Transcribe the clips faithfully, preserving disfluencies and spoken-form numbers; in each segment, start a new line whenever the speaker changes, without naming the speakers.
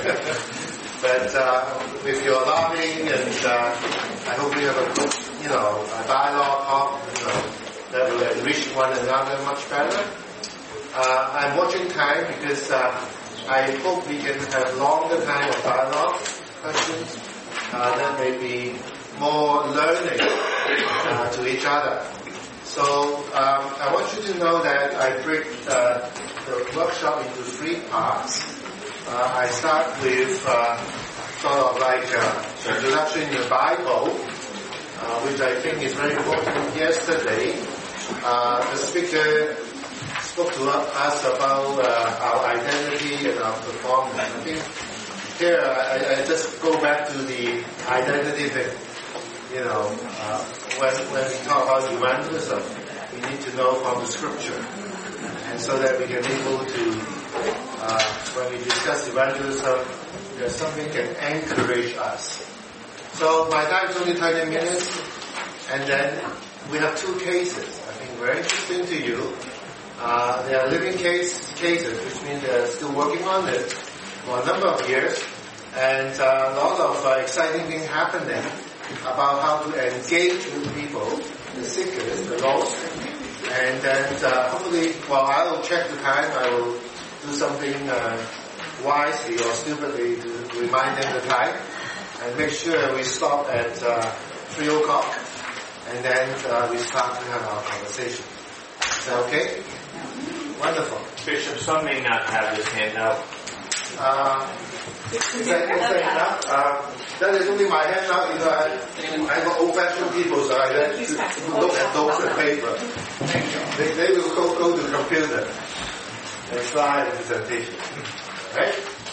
but uh, with your laughing and uh, I hope we have a good, you know, a dialogue talk, you know, that will enrich one another much better. Uh, I'm watching time because uh, I hope we can have longer time of dialogue, questions. Uh, that may be more learning uh, to each other. So um, I want you to know that I break uh, the workshop into three parts. Uh, I start with uh, sort of like uh, introduction in the Bible, uh, which I think is very important. Yesterday, uh, the speaker spoke to us about uh, our identity and our performance. I think here I, I just go back to the identity thing. You know, uh, when when we talk about evangelism, we need to know from the scripture, and so that we can be able to, uh, when we discuss evangelism, there's something can encourage us. So my time is only twenty minutes, and then we have two cases. I think very interesting to you. Uh, they are living case cases, which means they're still working on it for a number of years, and uh, a lot of uh, exciting things happening about how to engage with people, the seekers, the lost, and then uh, hopefully, well, I will check the time. I will do something uh, wisely or stupidly to remind them the time, and make sure we stop at uh, three o'clock, and then uh, we start to have our conversation. Is that okay? Wonderful.
Bishop, some may not have this handout.
Uh, is that, is that enough? Uh, that is only my handout. You know, I, I'm old-fashioned people, so I like to look at those on paper. They, they will go, go to the computer and slide the presentation. Right?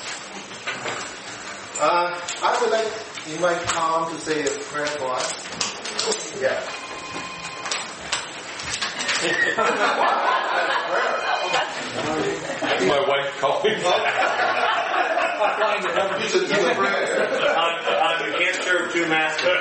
Uh, I would like to invite Tom to say a prayer for us. Yeah.
That's my wife calling.
You should do a prayer.
Um, you can't serve two masters.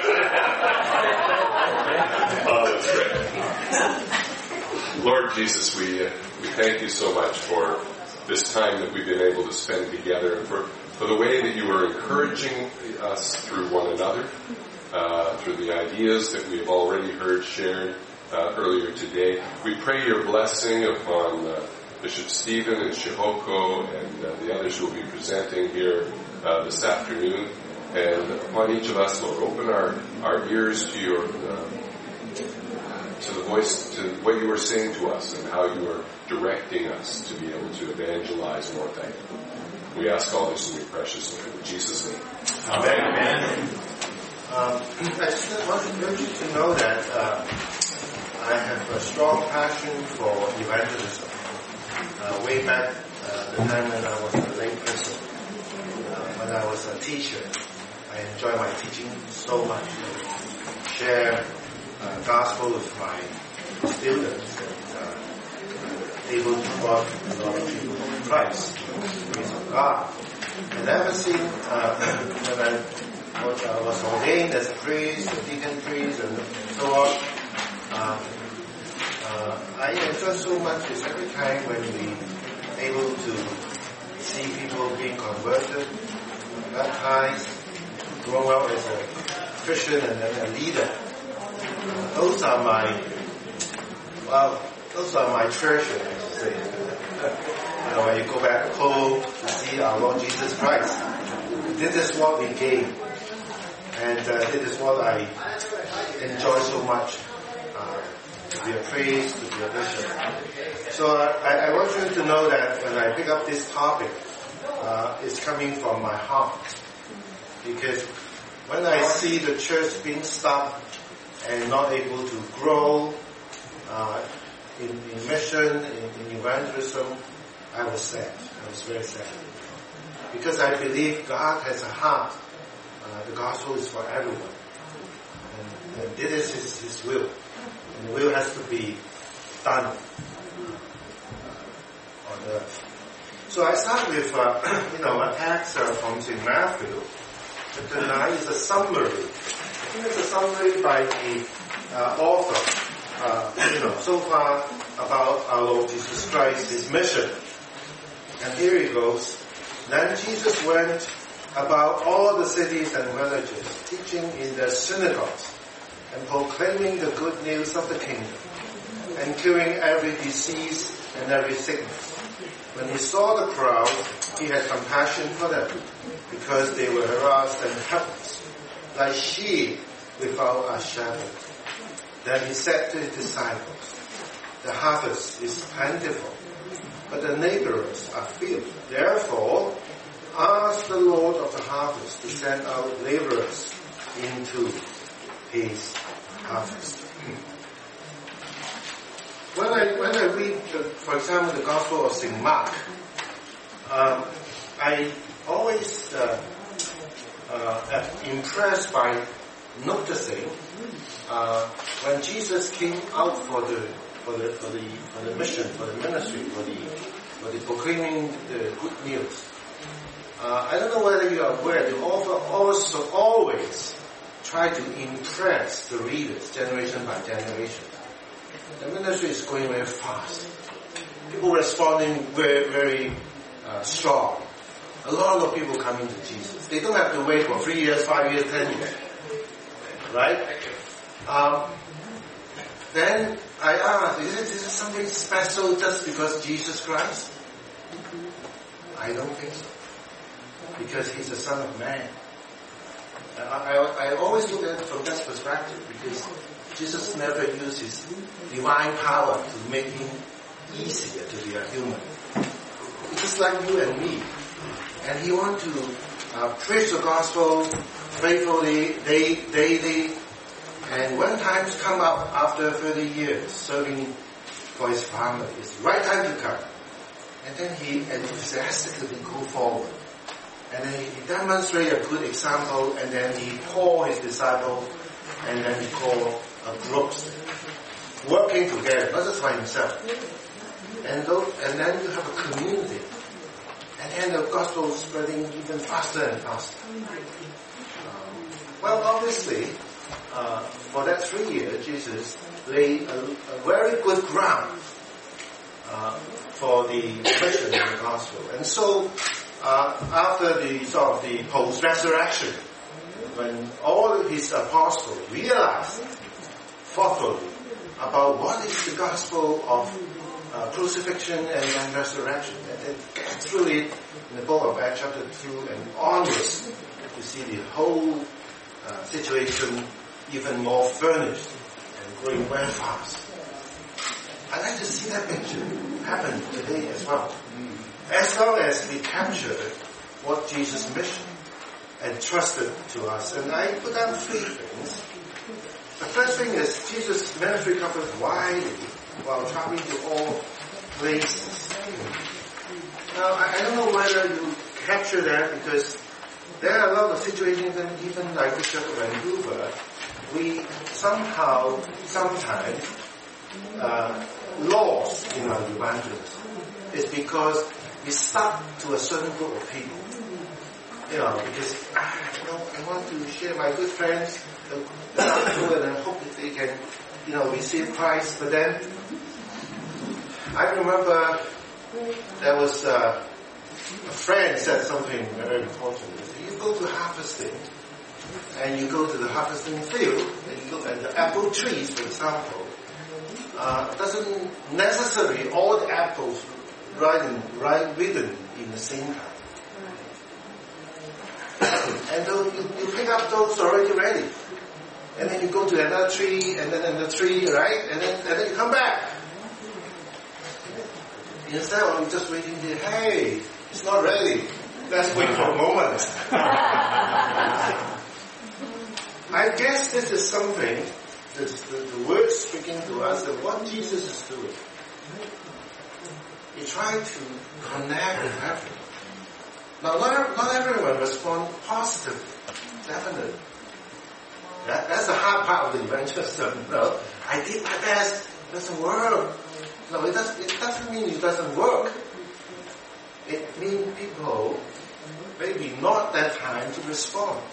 Oh, that's right. Lord Jesus, we uh, we thank you so much for this time that we've been able to spend together, and for, for the way that you are encouraging us through one another, uh, through the ideas that we have already heard shared uh, earlier today. We pray your blessing upon uh, Bishop Stephen and Shihoko and uh, the others who will be presenting here uh, this afternoon, and upon each of us, Lord, open our, our ears to your uh, to the voice, to what you are saying to us and how you are directing us to be able to evangelize more thankfully. We ask all this in your precious name. In Jesus' name.
Amen. Amen.
Um, I just want to urge you to know that uh, I have a strong passion for evangelism. Uh, way back uh, the time when I was a lay person, uh, when I was a teacher, I enjoy my teaching so much. I share uh, gospel with my students and uh, able to brought a lot of people to Christ, the grace of God. And ever since uh, when I was, uh, was ordained as a priest, a deacon priest, and so on, uh, uh, I enjoy so much is every time when we able to see people being converted, baptized, grow up as a Christian and then a leader. Uh, those are my, well, those are my treasures, I should say. You know, when you go back home to see our Lord Jesus Christ, this is what we gain. And uh, this is what I enjoy so much, uh, to be a priest, to be a bishop. So uh, I, I want you to know that when I pick up this topic, uh, it's coming from my heart. Because when I see the church being stopped and not able to grow uh, in, in mission, in, in evangelism, I was sad. I was very sad. Because I believe God has a heart. Uh, the gospel is for everyone. And, and this is his, his will. And the will has to be done uh, on earth. So I start with, uh, you know, a text uh, from Saint Matthew. Chapter nine is a summary. I think it's a summary by the uh, author, uh, you know, so far about our Lord Jesus Christ, his mission. And here he goes. Then Jesus went about all the cities and villages, teaching in their synagogues and proclaiming the good news of the kingdom and curing every disease and every sickness. When he saw the crowd, he had compassion for them because they were harassed and helpless, like sheep without a shepherd. Then he said to his disciples, "The harvest is plentiful, but the laborers are few. Therefore, ask the Lord of the harvest to send out laborers into his harvest." When I when I read, the, for example, the Gospel of Saint Mark, um, I always uh, uh, am impressed by noticing uh, when Jesus came out for the for the for the for the mission, for the ministry, for the for the proclaiming the good news. Uh, I don't know whether you are aware, the author also always try to impress the readers generation by generation. The ministry is going very fast. People responding very, very uh, strong. A lot of people coming to Jesus. They don't have to wait for three years, five years, ten years. Right? Um, then I ask, is it, is it something special just because Jesus Christ? I don't think so. Because he's the Son of Man. I, I, I always look at it from that perspective because Jesus never used his divine power to make him easier to be a human. He's just like you and me. And he wants to uh, preach the gospel faithfully, day, daily. And when times come up after thirty years serving for his family, it's the right time to come. And then he enthusiastically go forward. And then he demonstrates a good example, and then he call his disciples, and then he call a group working together, not just by himself. And, those, and then you have a community. And then the gospel is spreading even faster and faster. Um, well, obviously, uh, for that three years, Jesus laid a, a very good ground uh, for the mission of the gospel. And so, uh, after the sort of the post-resurrection, when all of his apostles realized thoughtfully about what is the gospel of uh, crucifixion and then resurrection, and then get through it in the book of Acts chapter two and onwards, you see the whole uh, situation even more furnished and growing very fast. I'd like to see that picture happen today as well. As long as we capture what Jesus' mission entrusted to us. And I put down three things. The first thing is Jesus' ministry covered widely while traveling to all places. Now, I, I don't know whether you capture that because there are a lot of situations, and even like Bishop of Vancouver, we somehow, sometimes, uh, lost in our evangelism. It's because we stuck to a certain group of people. You know, because ah, you know, I want to share my good friends the gospel and I hope that they can, you know, receive Christ. But then, I remember there was uh, a friend said something very important. You go to harvesting, and you go to the harvesting field, and you look at the apple trees, for example. Uh, doesn't necessarily all the apples right in, right written in the same time. And so you, you pick up those already ready. And then you go to another tree, and then another tree, right? And then, and then you come back. Instead of just waiting there, hey, it's not ready. Let's wait for a moment. I guess this is something, this, the, the word speaking to us, that what Jesus is doing. He tried to connect with everyone. Now, not, not everyone responds positively, definitely. That, that's the hard part of the evangelism. No, I did my best. It doesn't work. No, it, does, it doesn't mean it doesn't work. It means people maybe not that time to respond.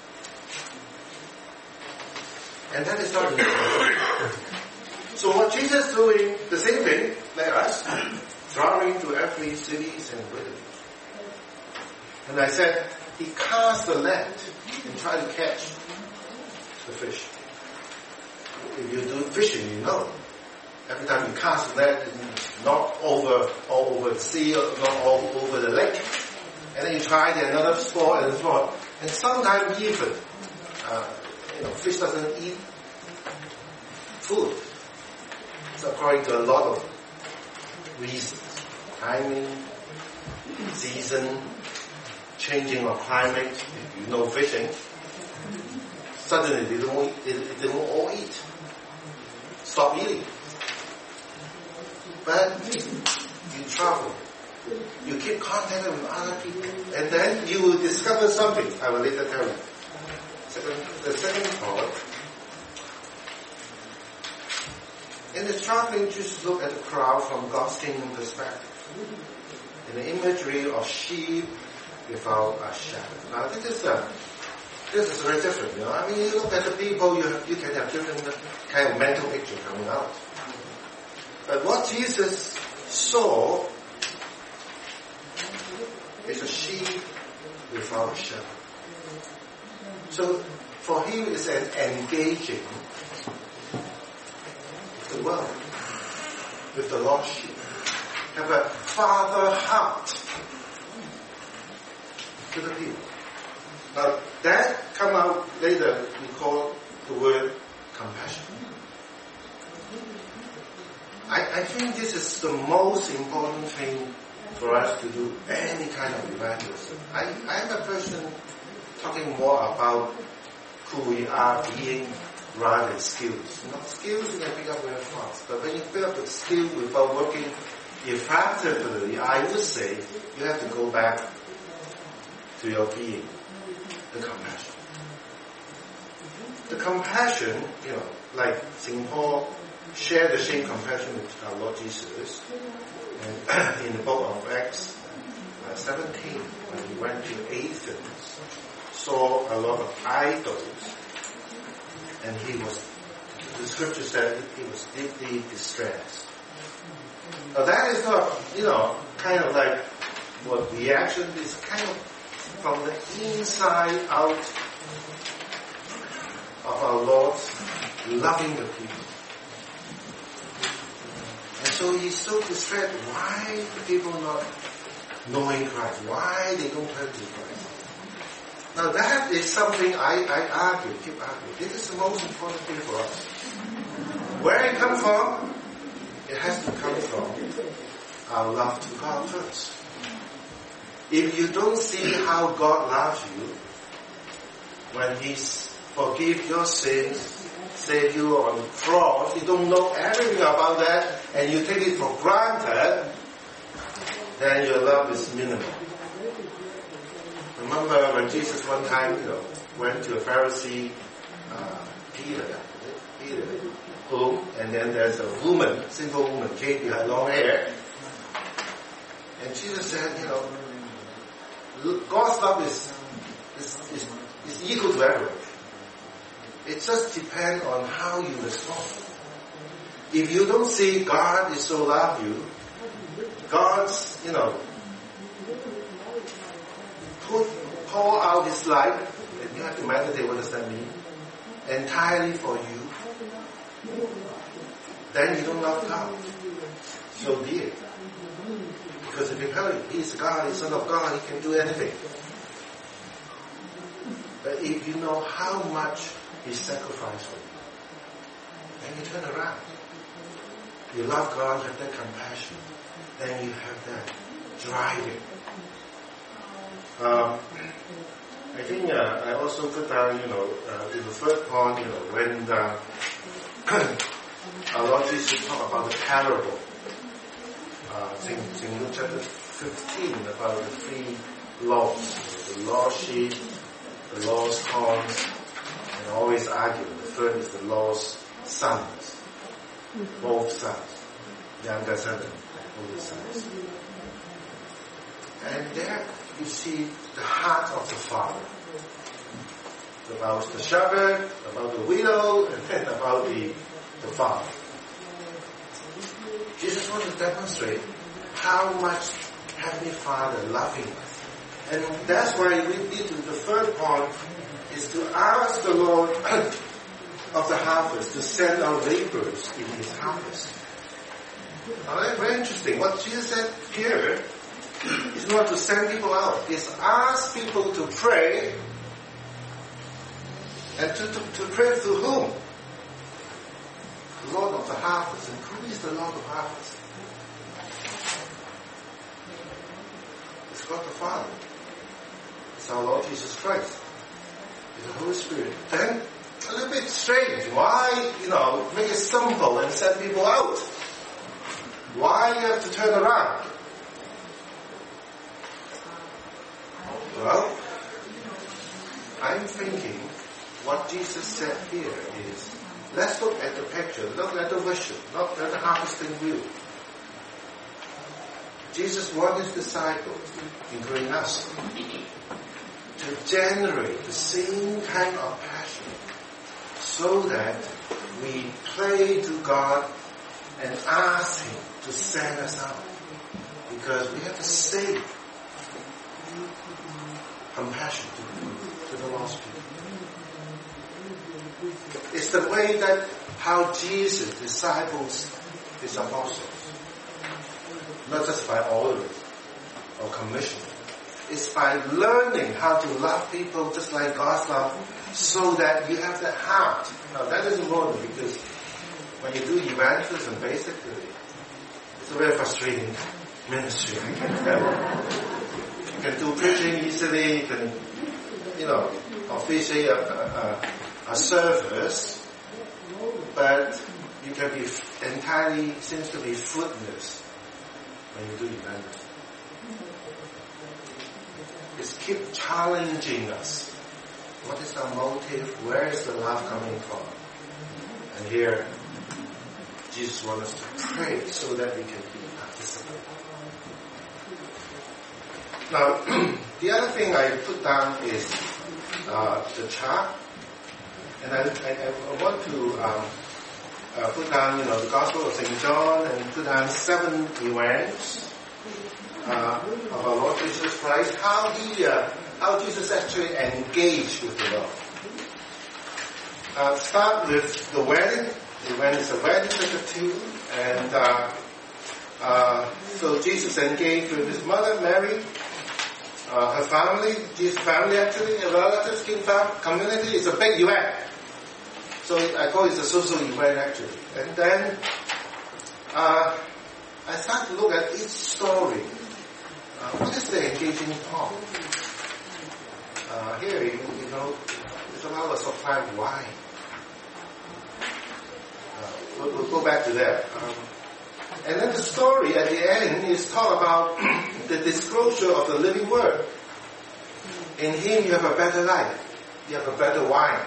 And that is not enough. So what Jesus is doing, the same thing, like us, traveling to every cities and villages. And I said, he cast the net and tried to catch the fish. If you do fishing, you know. Every time you cast the net, it's not over all over the sea or not all over the lake. And then you try the another spot and so on. And sometimes even, uh, you know, fish doesn't eat food. So according to a lot of reasons. Timing, season, changing of climate, if you know fishing, suddenly they don't, eat, they, they don't all eat. Stop eating. But you travel. You keep contact with other people. And then you will discover something. I will later tell you. Second, the second part. In the traveling, just look at the crowd from God's kingdom perspective. In the imagery of sheep without a shepherd. Now this is a, this is very different, you know. I mean, you look at the people, you have, you can have different kind of mental picture coming out. But what Jesus saw is a sheep without a shepherd. So for him, it's an engaging with the world, with the lost sheep. Have a father heart to the people. Now that come out later, we call the word compassion. I, I think this is the most important thing for us to do any kind of evangelism. I, I'm a person talking more about who we are being rather than skills. You know, skills you can pick up very fast, but when you pick up the skill without working effectively, I would say you have to go back to your being, the compassion. The compassion, you know, like Saint Paul shared the same compassion with our Lord Jesus. And in the book of Acts uh, seventeen, when he went to Athens, saw a lot of idols, and he was, the scripture said he was deeply distressed. Now that is not, you know, kind of like what reaction is kind of from the inside out of our Lord's loving the people. And so he's so distressed. Why the people not knowing Christ? Why they don't turn to Christ? Now that is something I, I argue, keep arguing. This is the most important thing for us. Where it comes from? It has to come from our love to God first. If you don't see how God loves you, when He forgives your sins, save you on the cross, you don't know everything about that, and you take it for granted, then your love is minimal. Remember when Jesus one time, you know, went to a Pharisee, uh, Peter, Peter, who, and then there's a woman, single woman, came behind long hair, and Jesus said, you know, God's love is, is, is, is equal to everyone. It just depends on how you respond. If you don't see God is so love you, God's, you know, put, pour out His life, and you have to meditate, what does that mean? Entirely for you. Then you don't love God. So be it. Because if you tell him, He's God, He's Son of God, He can do anything. But if you know how much He sacrificed for you, then you turn around. You love God, have that compassion. Then you have that driving. Um, I think uh, I also put down, you know, uh, in the third point, you know, when the, our Lord Jesus talked about the parable. Uh, in Luke chapter fifteen, about the three loaves, the lost sheep, the lost coins, and always argue. The third is the lost sons, both sons, younger son and older sons. And there you see the heart of the Father. About the shepherd, about the widow, and then about the, the Father. Jesus wants to demonstrate how much Heavenly Father loving us And that's why we need to, the third point is to ask the Lord of the harvest to send out laborers in his harvest. Now that's very interesting. What Jesus said here is not to send people out. It's ask people to pray. And to, to, to pray to whom? The Lord of the harvest. And who is the Lord of the harvest? It's God the Father. It's our Lord Jesus Christ. It's the Holy Spirit. Then, a little bit strange. Why, you know, make it simple and send people out? Why you have to turn around? Well, I'm thinking what Jesus said here is, let's look at the picture, look at the vision, not at the harvesting view. Jesus wanted his disciples, including us, to generate the same kind of passion so that we pray to God and ask him to send us out. Because we have the same compassion to, to the lost people. It's the way that how Jesus disciples his apostles. Not just by ordering or commissioning. It's by learning how to love people just like God's love, so that you have that heart. Now that is important because when you do evangelism, basically, it's a very frustrating ministry. I can tell. You can do preaching easily, you can, you know, officiate a, a, a service, but you can be entirely, seems to be fruitless when you do evangelism. It's keep challenging us. What is our motive? Where is the love coming from? And here, Jesus wants us to pray so that we can be participants. Now, the other thing I put down is uh, the chart. And I, I, I want to um, uh, put down, you know, the Gospel of Saint John and put down seven events uh, of our Lord Jesus Christ, how he, uh, how Jesus actually engaged with the Lord. Uh, start with the wedding. The wedding is a wedding at the tomb, and uh, uh, so Jesus engaged with his mother Mary, uh, her family, Jesus' family actually, her relatives, kin community. It's a big event. So I call it a social event actually. And then uh, I start to look at each story. Uh, what is the engaging part? Uh, here, you, you know, it's about a supply of wine. Uh, we'll, we'll go back to that. Um, and then the story at the end is talk about the disclosure of the living word. In him you have a better life. You have a better wine.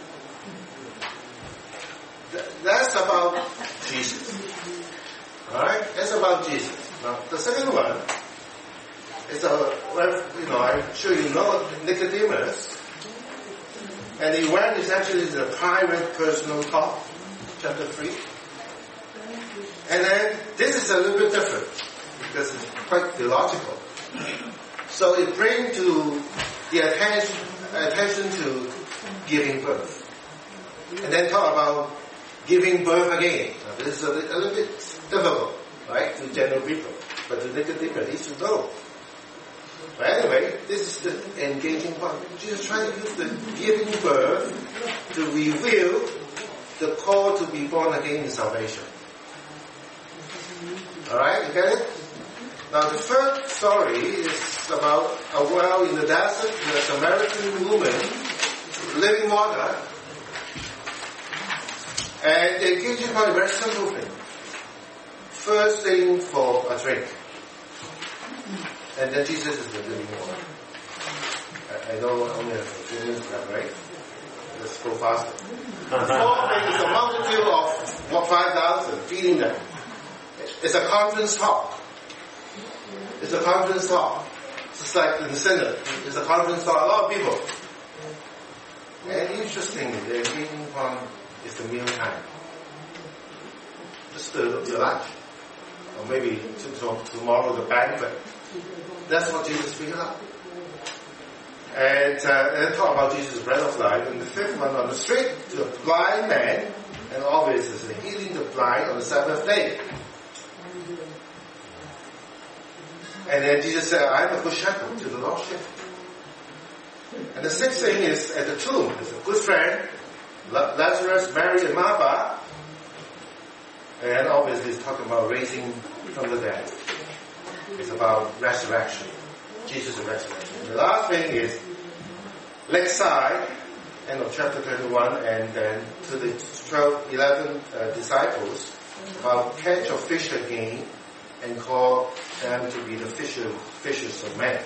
Th- that's about Jesus. Alright? That's about Jesus. Now, the second one is a, well, you know, I'm sure you know Nicodemus. And the event is actually the private personal talk, chapter three. And then this is a little bit different because it's quite theological. So it brings to the attention, attention to giving birth. And then talk about giving birth again. Now, this is a, a little bit difficult, right, to general people. But to Nicodemus, he should know. But anyway, this is the engaging part. Jesus trying to use the giving birth to reveal the call to be born again in salvation. Alright, you get it? Now the third story is about a well in the desert with a Samaritan woman, living water. And the engaging part is a very simple thing. First thing for a drink. And then Jesus is the living water. I, I know only a few minutes left, right? Let's go faster. The fourth thing is a multitude of what, five thousand, feeding them. It's a conference talk. It's a conference talk. It's just like in the Senate. It's a conference talk. A lot of people. And interestingly, the engaging point is the meal time. Just the, the lunch. Or maybe tomorrow the banquet. That's what Jesus figured out. And, uh, and talk about Jesus' bread of life. And the fifth one, on the street, to a blind man, and obviously healing the blind on the Sabbath day. And then Jesus said, I am a good shepherd to the lost sheep. And the sixth thing is at the tomb. There's a good friend, Lazarus, Mary, and Martha. And obviously it's talking about raising from the dead. It's about resurrection. Jesus' resurrection. And the last thing is lakeside, end of chapter twenty-one, and then to the twelve, eleven uh, disciples about catch of fish again and call them to be the fisher, fishers of men.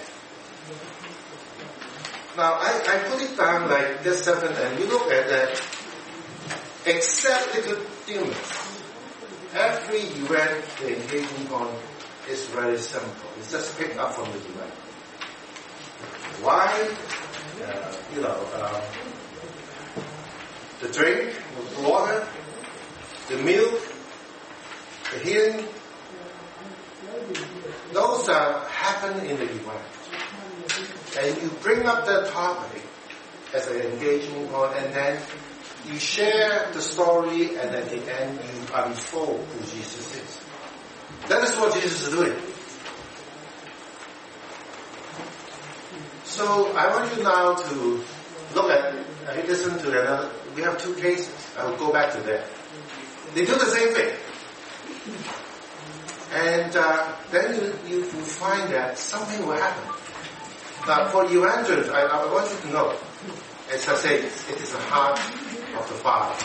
Now, I, I put it down like this seven, and you look at that, except Nicodemus, every event they're engaging on is very simple. It's just picked up from the event. Why? Uh, you know, um, the drink, the water, the milk, the healing, those uh, happen in the event. And you bring up that topic as an engaging point, and then you share the story, and at the end you unfold who Jesus is. That is what Jesus is doing. So I want you now to look at, uh, listen to another. We have two cases. I will go back to that. They do the same thing. And uh, then you, you will find that something will happen. Now, for evangelists, I, I want you to know, as I say, it is the heart of the Father.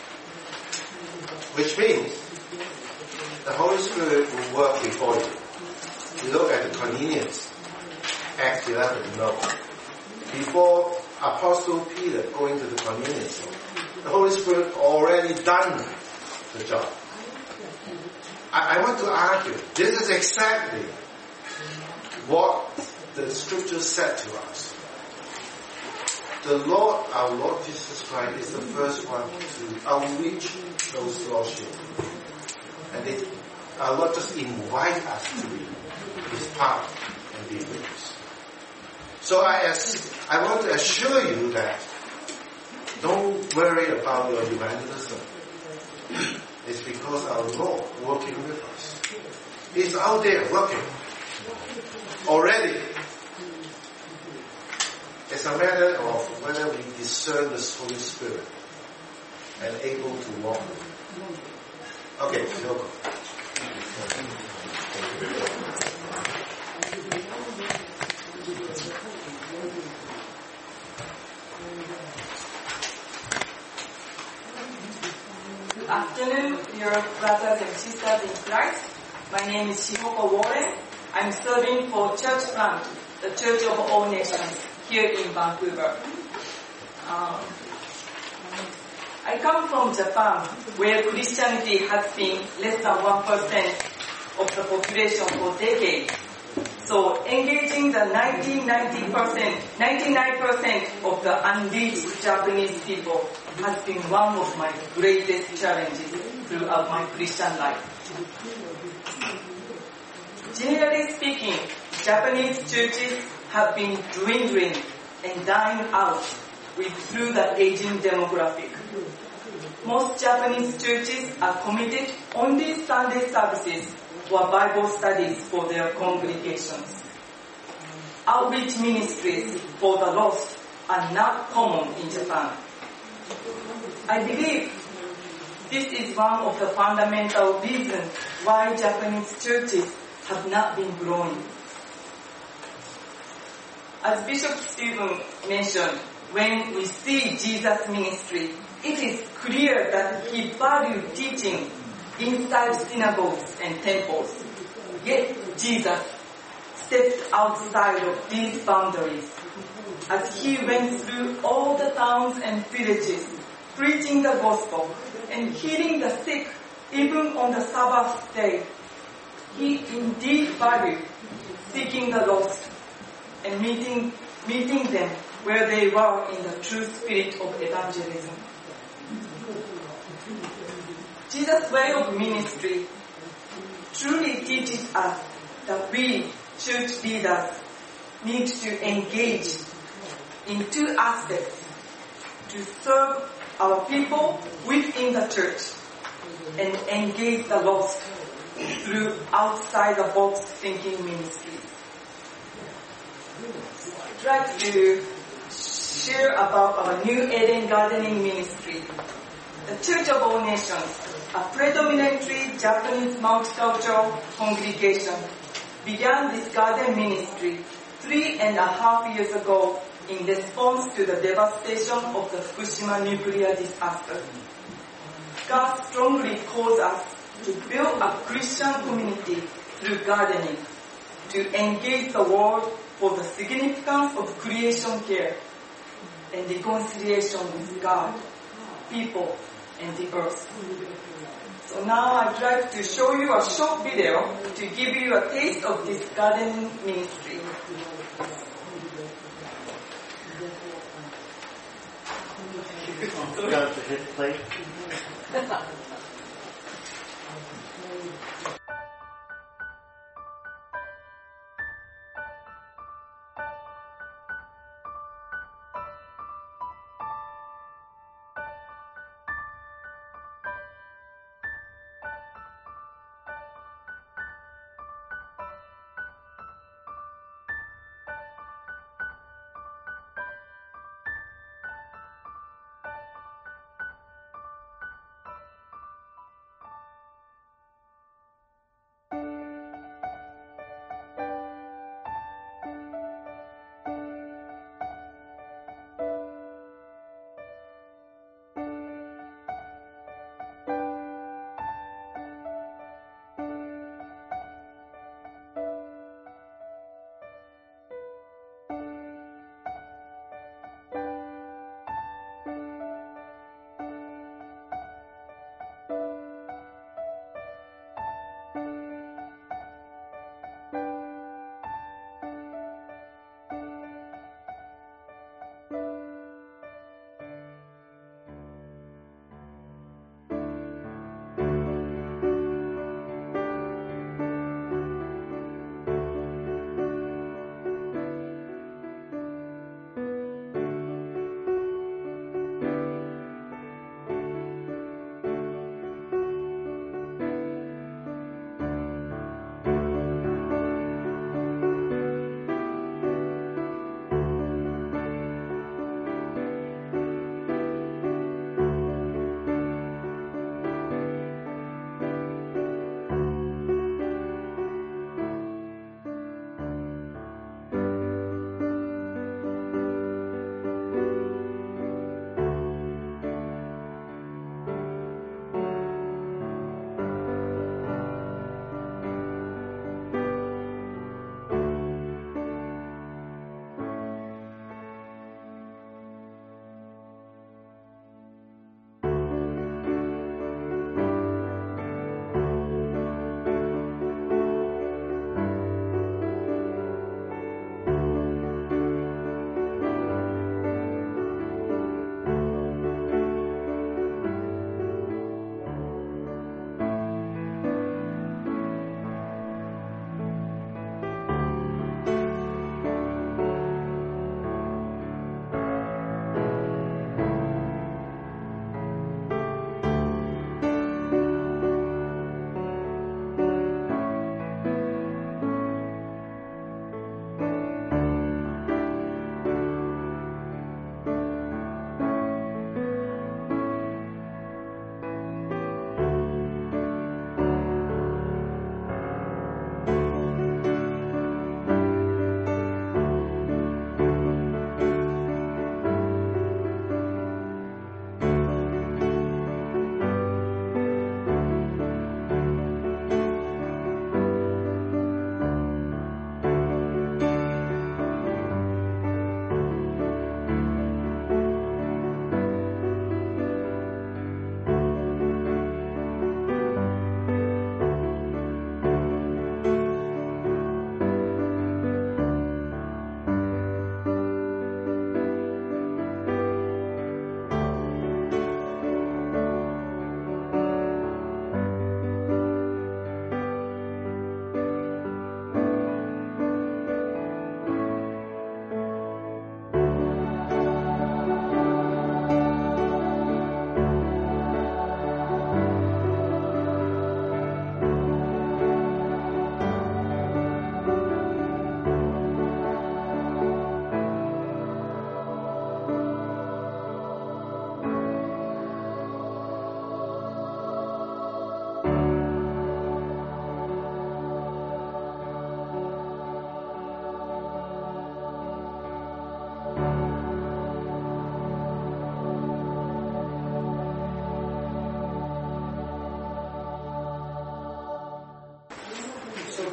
Which means the Holy Spirit will work before you. You look at the Cornelius, Acts eleven, no. Before Apostle Peter going to the Cornelius, the Holy Spirit already done the job. I, I want to argue, this is exactly what the Scripture said to us. The Lord, our Lord Jesus Christ, is the first one to outreach those lost sheep. And they, our Lord just invite us to be His part and be with us. So I, I want to assure you that don't worry about your evangelism. It's because our Lord working with us. He's out there working already. It's a matter of whether we discern the Holy Spirit and able to walk with Him. Okay, Yoko.
Good afternoon, dear brothers and sisters in Christ. My name is Shihoko Warren. I'm serving for Church Plant, the Church of All Nations, here in Vancouver. Um, I come from Japan, where Christianity has been less than one percent of the population for decades. So engaging the ninety-nine percent, ninety-nine percent of the unreached Japanese people has been one of my greatest challenges throughout my Christian life. Generally speaking, Japanese churches have been dwindling and dying out with through the aging demographic. Most Japanese churches are committed only Sunday services or Bible studies for their congregations. Outreach ministries for the lost are not common in Japan. I believe this is one of the fundamental reasons why Japanese churches have not been growing. As Bishop Stephen mentioned, when we see Jesus' ministry, it is clear that he valued teaching inside synagogues and temples. Yet Jesus stepped outside of these boundaries as he went through all the towns and villages, preaching the gospel and healing the sick even on the Sabbath day. He indeed valued seeking the lost and meeting, meeting them where they were in the true spirit of evangelism. Jesus' way of ministry truly teaches us that we, church leaders, need to engage in two aspects: to serve our people within the church and engage the lost through outside-the-box thinking ministries. I'd like to share about our New Eden Gardening Ministry. The Church of All Nations, a predominantly Japanese multicultural congregation, began this garden ministry three and a half years ago in response to the devastation of the Fukushima nuclear disaster. God strongly calls us to build a Christian community through gardening, to engage the world for the significance of creation care and reconciliation with God, people, and the earth. So now I'd like to show you a short video to give you a taste of this gardening ministry.
Go to hit play.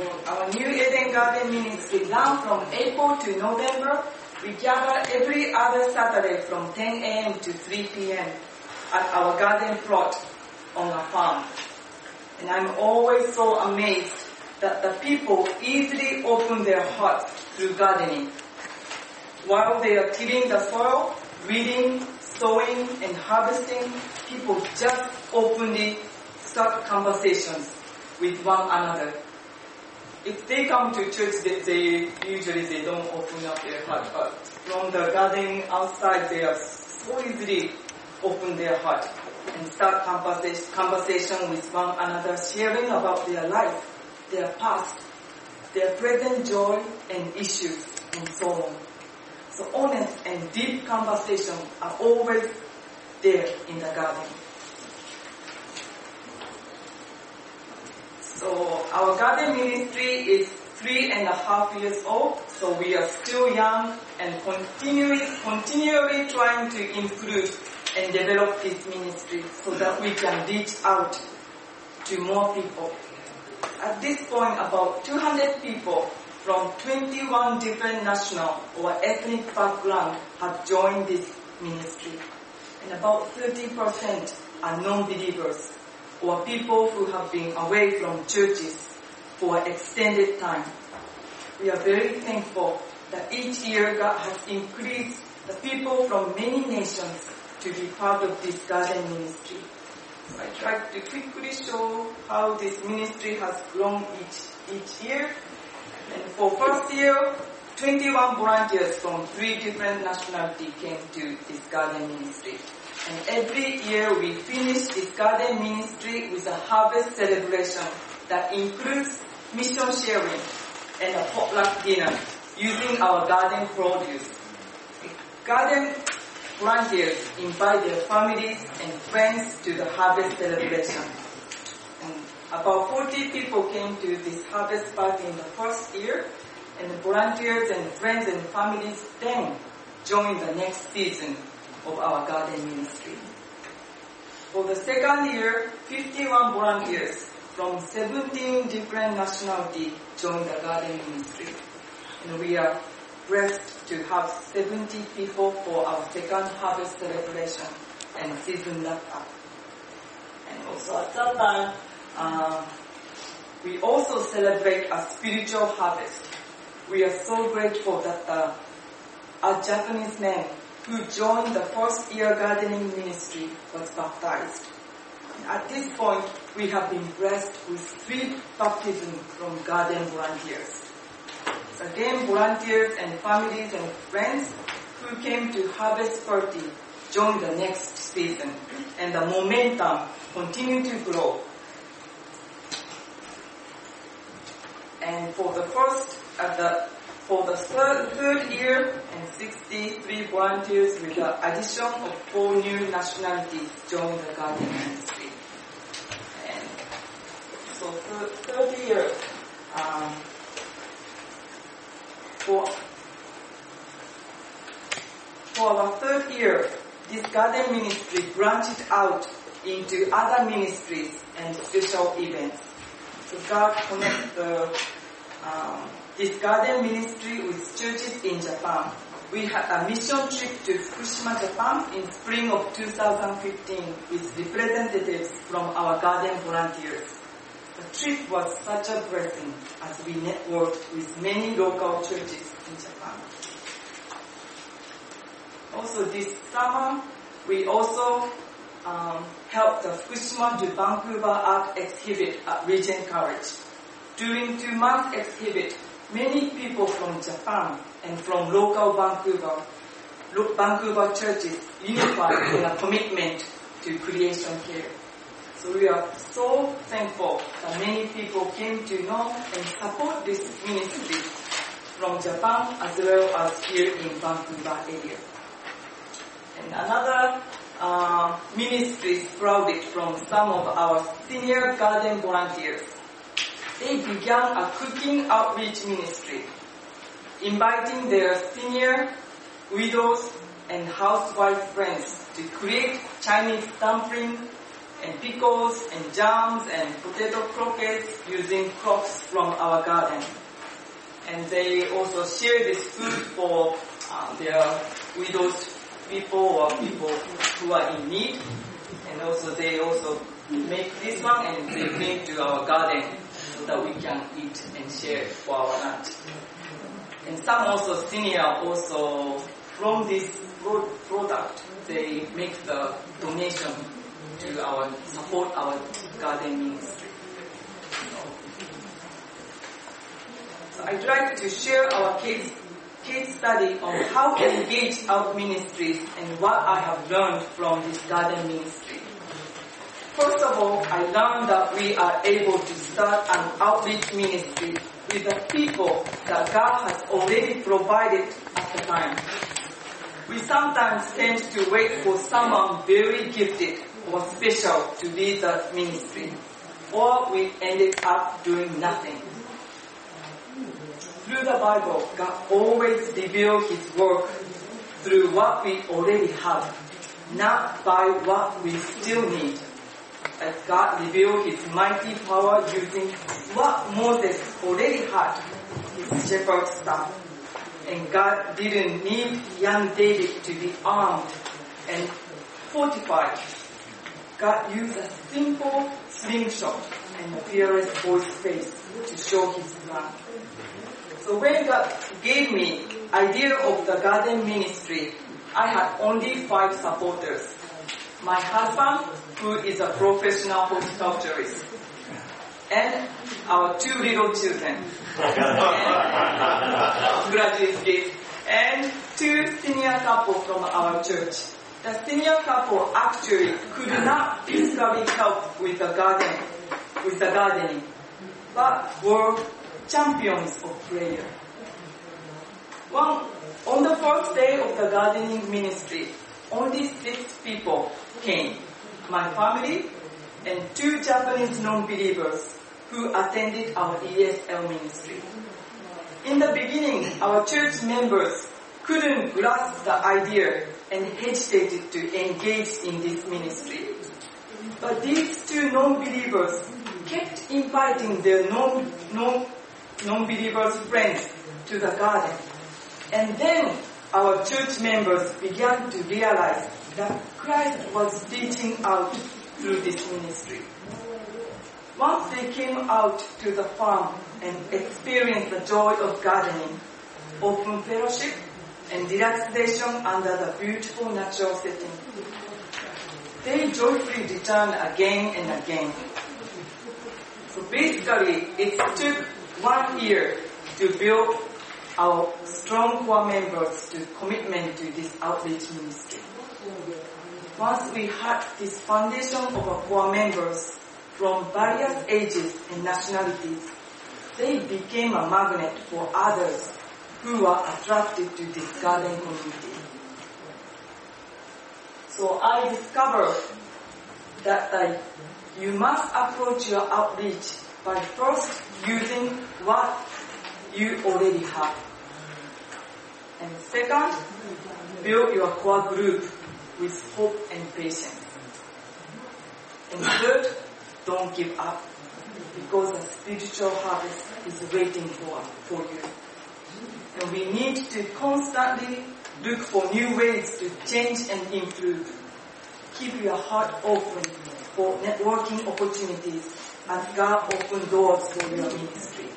our New Eden Garden Ministry ran from April to November. We gather every other Saturday from ten a.m. to three p.m. at our garden plot on a farm. And I'm always so amazed that the people easily open their hearts through gardening. While they are tilling the soil, weeding, sowing, and harvesting, people just openly start conversations with one another. If they come to church, they, they usually they don't open up their heart, but from the garden outside, they are so easily open their heart and start conversation, conversation with one another, sharing about their life, their past, their present joy and issues, and so on. So honest and deep conversations are always there in the garden. So our garden ministry is three and a half years old, so we are still young and continually, continually trying to improve and develop this ministry so that we can reach out to more people. At this point, about two hundred people from twenty-one different national or ethnic backgrounds have joined this ministry, and about thirty percent are non-believers or people who have been away from churches for extended time. We are very thankful that each year God has increased the people from many nations to be part of this garden ministry. So I tried to quickly show how this ministry has grown each, each year. And for first year, twenty-one volunteers from three different nationalities came to this garden ministry. And every year we finish this garden ministry with a harvest celebration that includes mission sharing and a potluck dinner using our garden produce. Garden volunteers invite their families and friends to the harvest celebration. And about forty people came to this harvest party in the first year, and the volunteers and friends and families then joined the next season of our garden ministry. For the second year, fifty-one volunteers from seventeen different nationalities joined the garden ministry. And we are blessed to have seventy people for our second harvest celebration and season wrap-up. And also at that time, uh, we also celebrate a spiritual harvest. We are so grateful that uh, a Japanese man who joined the first year gardening ministry was baptized. And at this point, we have been blessed with three baptisms from garden volunteers. Again, volunteers and families and friends who came to harvest party joined the next season, and the momentum continued to grow. And for the first, at the for the third, third year, and sixty-three volunteers with the addition of four new nationalities joined the garden ministry. And so third, third year. Um, For, for our third year, this garden ministry branched out into other ministries and special events. So God connected the, um, this garden ministry with churches in Japan. We had a mission trip to Fukushima, Japan in spring of two thousand fifteen with representatives from our garden volunteers. The trip was such a blessing as we networked with many local churches in Japan. Also this summer, we also um, helped the Fukushima to Vancouver art exhibit at Regent College. During two months exhibit, many people from Japan and from local Vancouver, Vancouver churches unified in a commitment to creation care. So we are so thankful that many people came to know and support this ministry from Japan as well as here in Vancouver area. And another uh, ministry sprouted from some of our senior garden volunteers. They began a cooking outreach ministry, inviting their senior widows and housewife friends to create Chinese dumplings and pickles and jams and potato croquettes using crops from our garden. And they also share this food for uh, their widows people or people who are in need. And also they also make this one and they bring to our garden so that we can eat and share for our lunch. And some also senior also from this product they make the donation to our support our garden ministry. So I'd like to share our case case study on how to engage our ministries and what I have learned from this garden ministry. First of all, I learned that we are able to start an outreach ministry with the people that God has already provided at the time. We sometimes tend to wait for someone very gifted or special to lead the ministry, or we ended up doing nothing. Through the Bible, God always reveals His work through what we already have, not by what we still need. As God revealed His mighty power using what Moses already had, his shepherd's staff. And God didn't need young David to be armed and fortified. God used a simple slingshot and a fearless boy's face to show His plan. So when God gave me idea of the garden ministry, I had only five supporters. My husband, who is a professional horticulturist, and our two little children, graduate kids, and two senior couple from our church. The senior couple actually could not physically help with the garden, with the gardening, but were champions of prayer. One, on the first day of the gardening ministry, only six people came. My family and two Japanese non-believers who attended our E S L ministry. In the beginning, our church members couldn't grasp the idea and hesitated to engage in this ministry. But these two non-believers kept inviting their non, non, non-believers' friends to the garden. And then our church members began to realize that Christ was teaching out through this ministry. Once they came out to the farm and experienced the joy of gardening, open fellowship, and relaxation under the beautiful natural setting, they joyfully returned again and again. So basically, it took one year to build our strong core members to commitment to this outreach ministry. Once we had this foundation of our core members from various ages and nationalities, they became a magnet for others who were attracted to this garden community. So I discovered that uh, you must approach your outreach by first using what you already have. And second, build your core group with hope and patience. And third, don't give up, because a spiritual harvest is waiting for, for you. And we need to constantly look for new ways to change and improve. Keep your heart open for networking opportunities as God opens doors for your ministry.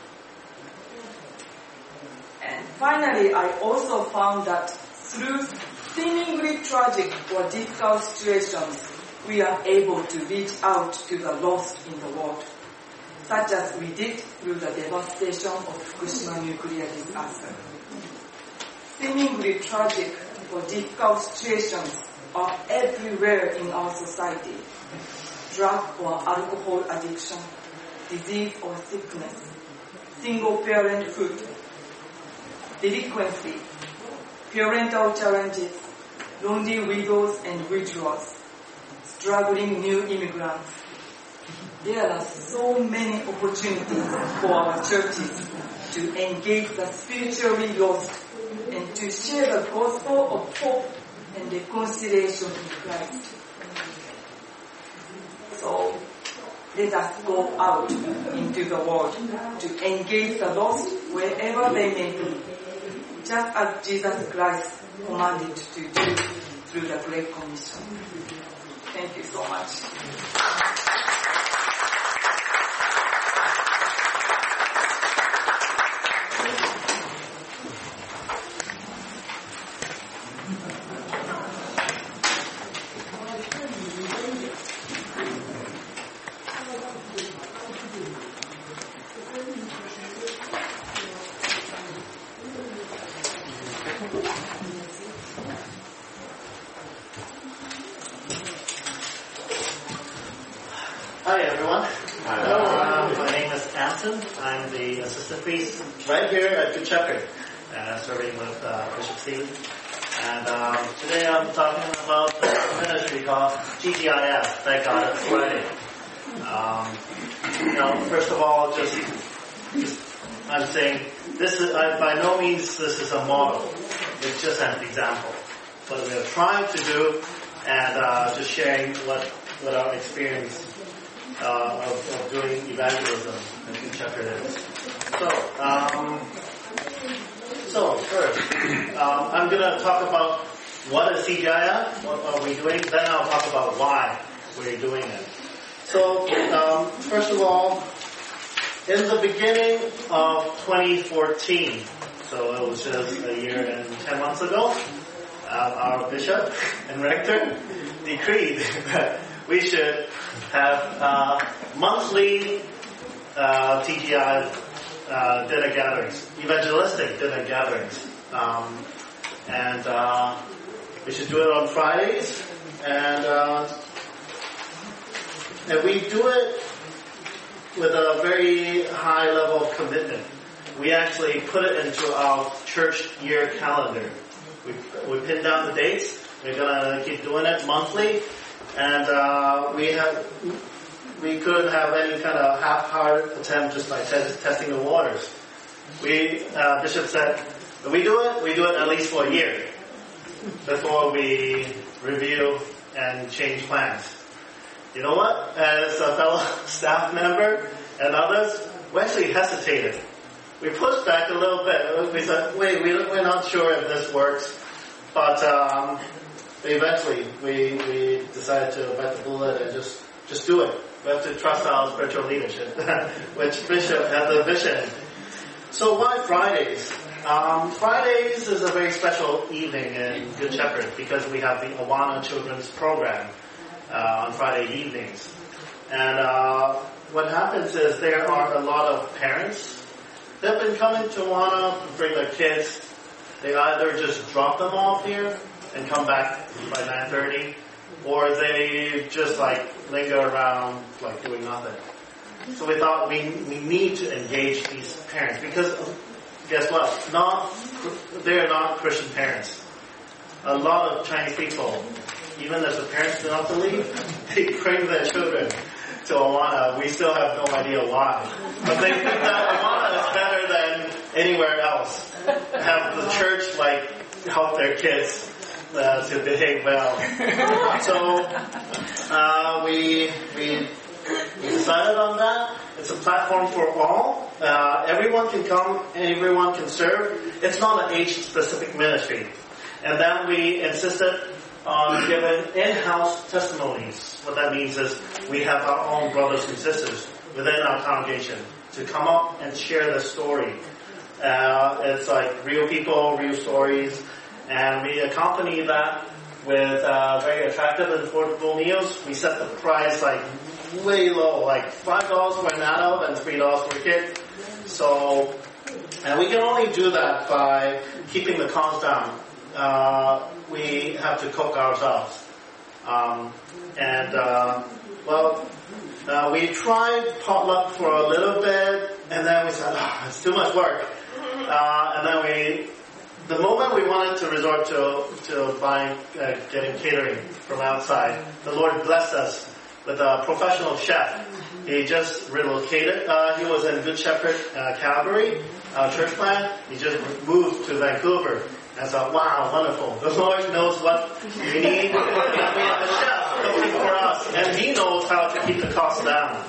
And finally, I also found that through seemingly tragic or difficult situations, we are able to reach out to the lost in the world, such as we did through the devastation of Fukushima nuclear disaster. Seemingly tragic or difficult situations are everywhere in our society. Drug or alcohol addiction, disease or sickness, single parenthood, delinquency, parental challenges, lonely widows and widowers, struggling new immigrants. There are so many opportunities for our churches to engage the spiritually lost and to share the gospel of hope and reconciliation in Christ. let us go out into the world to engage the lost wherever they may be, just as Jesus Christ commanded to do through the Great Commission. Thank you so much.
Hi everyone.
Hello.
Um, my name is Anton. I'm the assistant priest right here at Good Shepherd, uh, serving with uh, Bishop Stephen. And um, today I'm talking about the ministry called G G I F. Thank God it's Friday. Um, you know, first of all, just, just I'm saying this is I, by no means this is a model. It's just an example. What we're trying to do, and uh, just sharing what what our experience. Uh, of, of doing evangelism in Good Shepherd is. So, um, so first, um, I'm going to talk about what is C G I F, what are we doing, then I'll talk about why we're doing it. So, um, first of all, in the beginning of twenty fourteen, so it was just a year and ten months ago, uh, our bishop and rector decreed that we should have uh, monthly uh, T G I uh, dinner gatherings, evangelistic dinner gatherings. Um, and uh, we should do it on Fridays. And, uh, and we do it with a very high level of commitment. We actually put it into our church year calendar. We, we pin down the dates. We're going to keep doing it monthly. And uh, we have, we couldn't have any kind of half-hearted attempt just by t- testing the waters. We, uh, Bishop said, if we do it, we do it at least for a year before we review and change plans. You know what? As a fellow staff member and others, we actually hesitated. We pushed back a little bit. We said, wait, we, we're not sure if this works, but um, eventually, we, we decided to bite the bullet and just, just do it. We have to trust our spiritual leadership, which Bishop had the vision. So why Fridays? Um, Fridays is a very special evening in Good Shepherd because we have the Awana Children's Program uh, on Friday evenings. And uh, what happens is there are a lot of parents that have been coming to Awana to bring their kids. They either just drop them off here and come back by nine thirty, or they just like linger around like doing nothing. So we thought we we need to engage these parents because guess what? Not they're not Christian parents. A lot of Chinese people, even as the parents do not believe, they bring their children to Awana. We still have no idea why, but they think that Awana is better than anywhere else. Have the church like help their kids. Uh, to behave well. So uh, we, we we decided on that. It's a platform for all. Uh, everyone can come, everyone can serve. It's not an age-specific ministry. And then we insisted on giving in-house testimonies. What that means is we have our own brothers and sisters within our congregation to come up and share their story. Uh, it's like real people, real stories. And we accompany that with uh, very attractive and affordable meals. We set the price like way low, like five dollars for an adult and three dollars for a kid. So, and we can only do that by keeping the costs down. Uh, we have to cook ourselves. Um, and, uh, well, uh, we tried potluck for a little bit, and then we said, oh, it's too much work. Uh, and then we... The moment we wanted to resort to to buying, uh, getting catering from outside, the Lord blessed us with a professional chef. He just relocated. Uh, he was in Good Shepherd, uh, Calvary, uh, church plant. He just moved to Vancouver. And I thought, wow, wonderful. The Lord knows what we need. And we have a chef cooking for us. And he knows how to keep the costs down.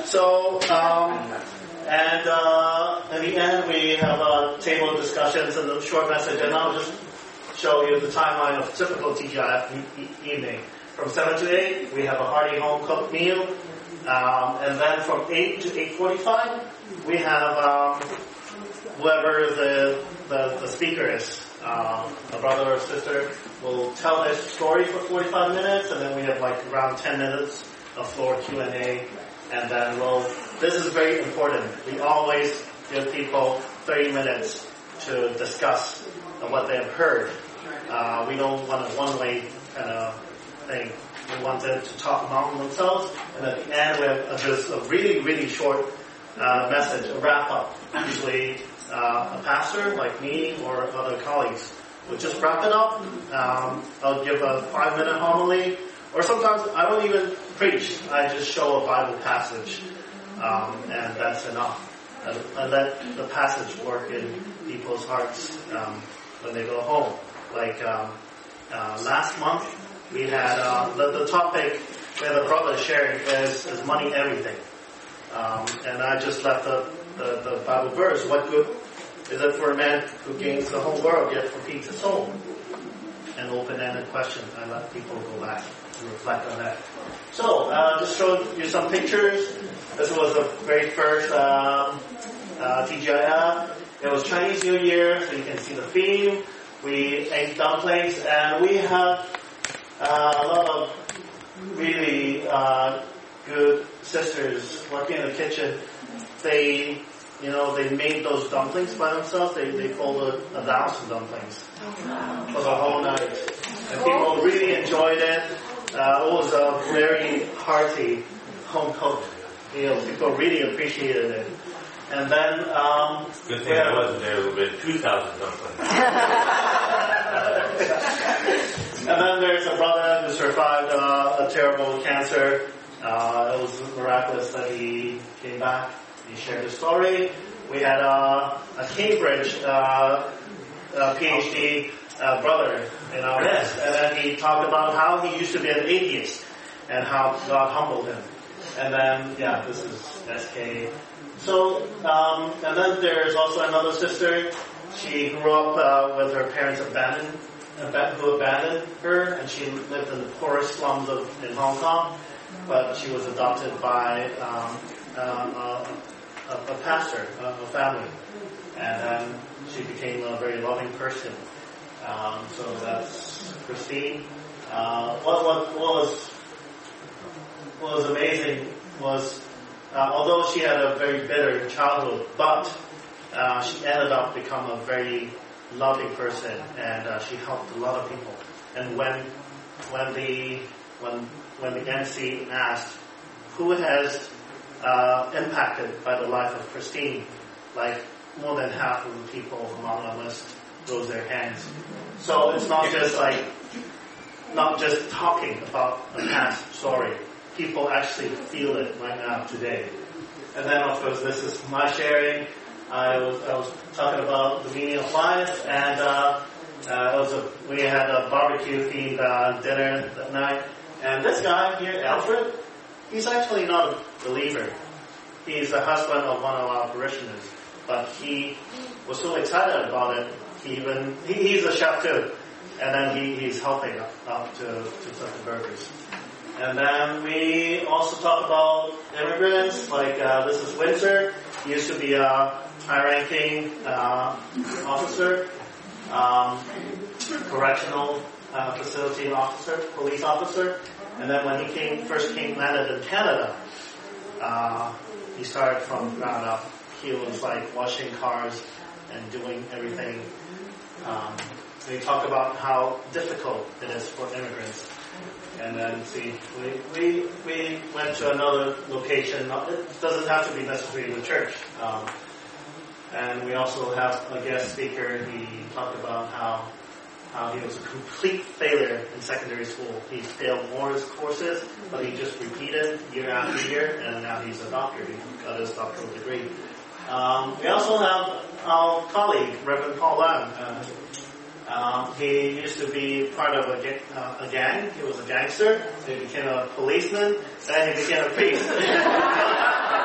So, um, and uh, in the end, we have a table of discussions and a short message, and I'll just show you the timeline of typical T G I F e- e- evening. From seven to eight, we have a hearty home-cooked meal, um, and then from eight to eight forty-five, we have um, whoever the, the the speaker is. Um, a brother or sister will tell their story for forty-five minutes, and then we have like around ten minutes of floor Q and A, and then we'll, this is very important. We always give people thirty minutes to discuss what they have heard. Uh, we don't want a one-way kind of thing. We want them to talk among themselves, and at the end we have just a really, really short uh, message, a wrap-up. Usually uh, a pastor like me or other colleagues will just wrap it up. Um, I'll give a five-minute homily, or sometimes I don't even preach. I just show a Bible passage, um, and that's enough. And, and let the passage work in people's hearts um, when they go home. Like um, uh, last month, we had uh, the, the topic where the brother sharing is, is money everything. Um, and I just left the, the, the Bible verse. What good is it for a man who gains the whole world yet forfeits his soul? An open-ended question. I let people go back and reflect on that. So, uh, just showed you some pictures. This was the very first um, uh, T G I F. It was Chinese New Year, so you can see the theme. We ate dumplings, and we have uh, a lot of really uh, good sisters working in the kitchen. They, you know, they made those dumplings by themselves. They they folded a thousand dumplings for the whole night, and people really enjoyed it. Uh, it was a very hearty home cooked meal. People really appreciated it. And then, um,
good thing I wasn't there. It would have been two thousand dumplings.
And then there's a brother who survived uh, a terrible cancer. Uh, it was miraculous that he came back. He shared his story. We had uh, a Cambridge uh, uh, PhD uh, brother in our midst, and then he talked about how he used to be an atheist and how God humbled him. And then, yeah, this is S K. So, um, and then there's also another sister. She grew up uh, with her parents abandoned, who abandoned her, and she lived in the poorest slums of in Hong Kong. But she was adopted by um, um, a, a, a pastor, a, a family, and then she became a very loving person. Um, so that's Christine. Uh, what, what, what was what was amazing was. Uh, although she had a very bitter childhood, but uh, she ended up becoming a very loving person, and uh, she helped a lot of people. And when when the when when the M C asked who has uh, impacted by the life of Christine, like more than half of the people among our list rose their hands. So it's not just like not just talking about the past story. People actually feel it right now today. And then, of course, this is my sharing. I was I was talking about the meaning of life, and uh, uh, it was a, we had a barbecue themed uh, dinner that night. And this guy here, Alfred, he's actually not a believer. He's the husband of one of our parishioners, but he was so excited about it. He even he, he's a chef too, and then he, he's helping out to to cook the burgers. And then we also talk about immigrants, like uh, this is Windsor. He used to be a high-ranking uh, officer, um, correctional uh, facility officer, police officer. And then when he came, first came landed in Canada, uh, he started from ground up. He was like washing cars and doing everything. Um, we talk about how difficult it is for immigrants. And then see, we, we we went to another location. It doesn't have to be necessarily the church. Um, and we also have a guest speaker. He talked about how how he was a complete failure in secondary school. He failed more courses, but he just repeated year after year, and now he's a doctor. He got his doctoral degree. Um, we also have our colleague, Reverend Paul Lam. Uh, Um, he used to be part of a, uh, a gang. He was a gangster. He became a policeman. Then he became a priest.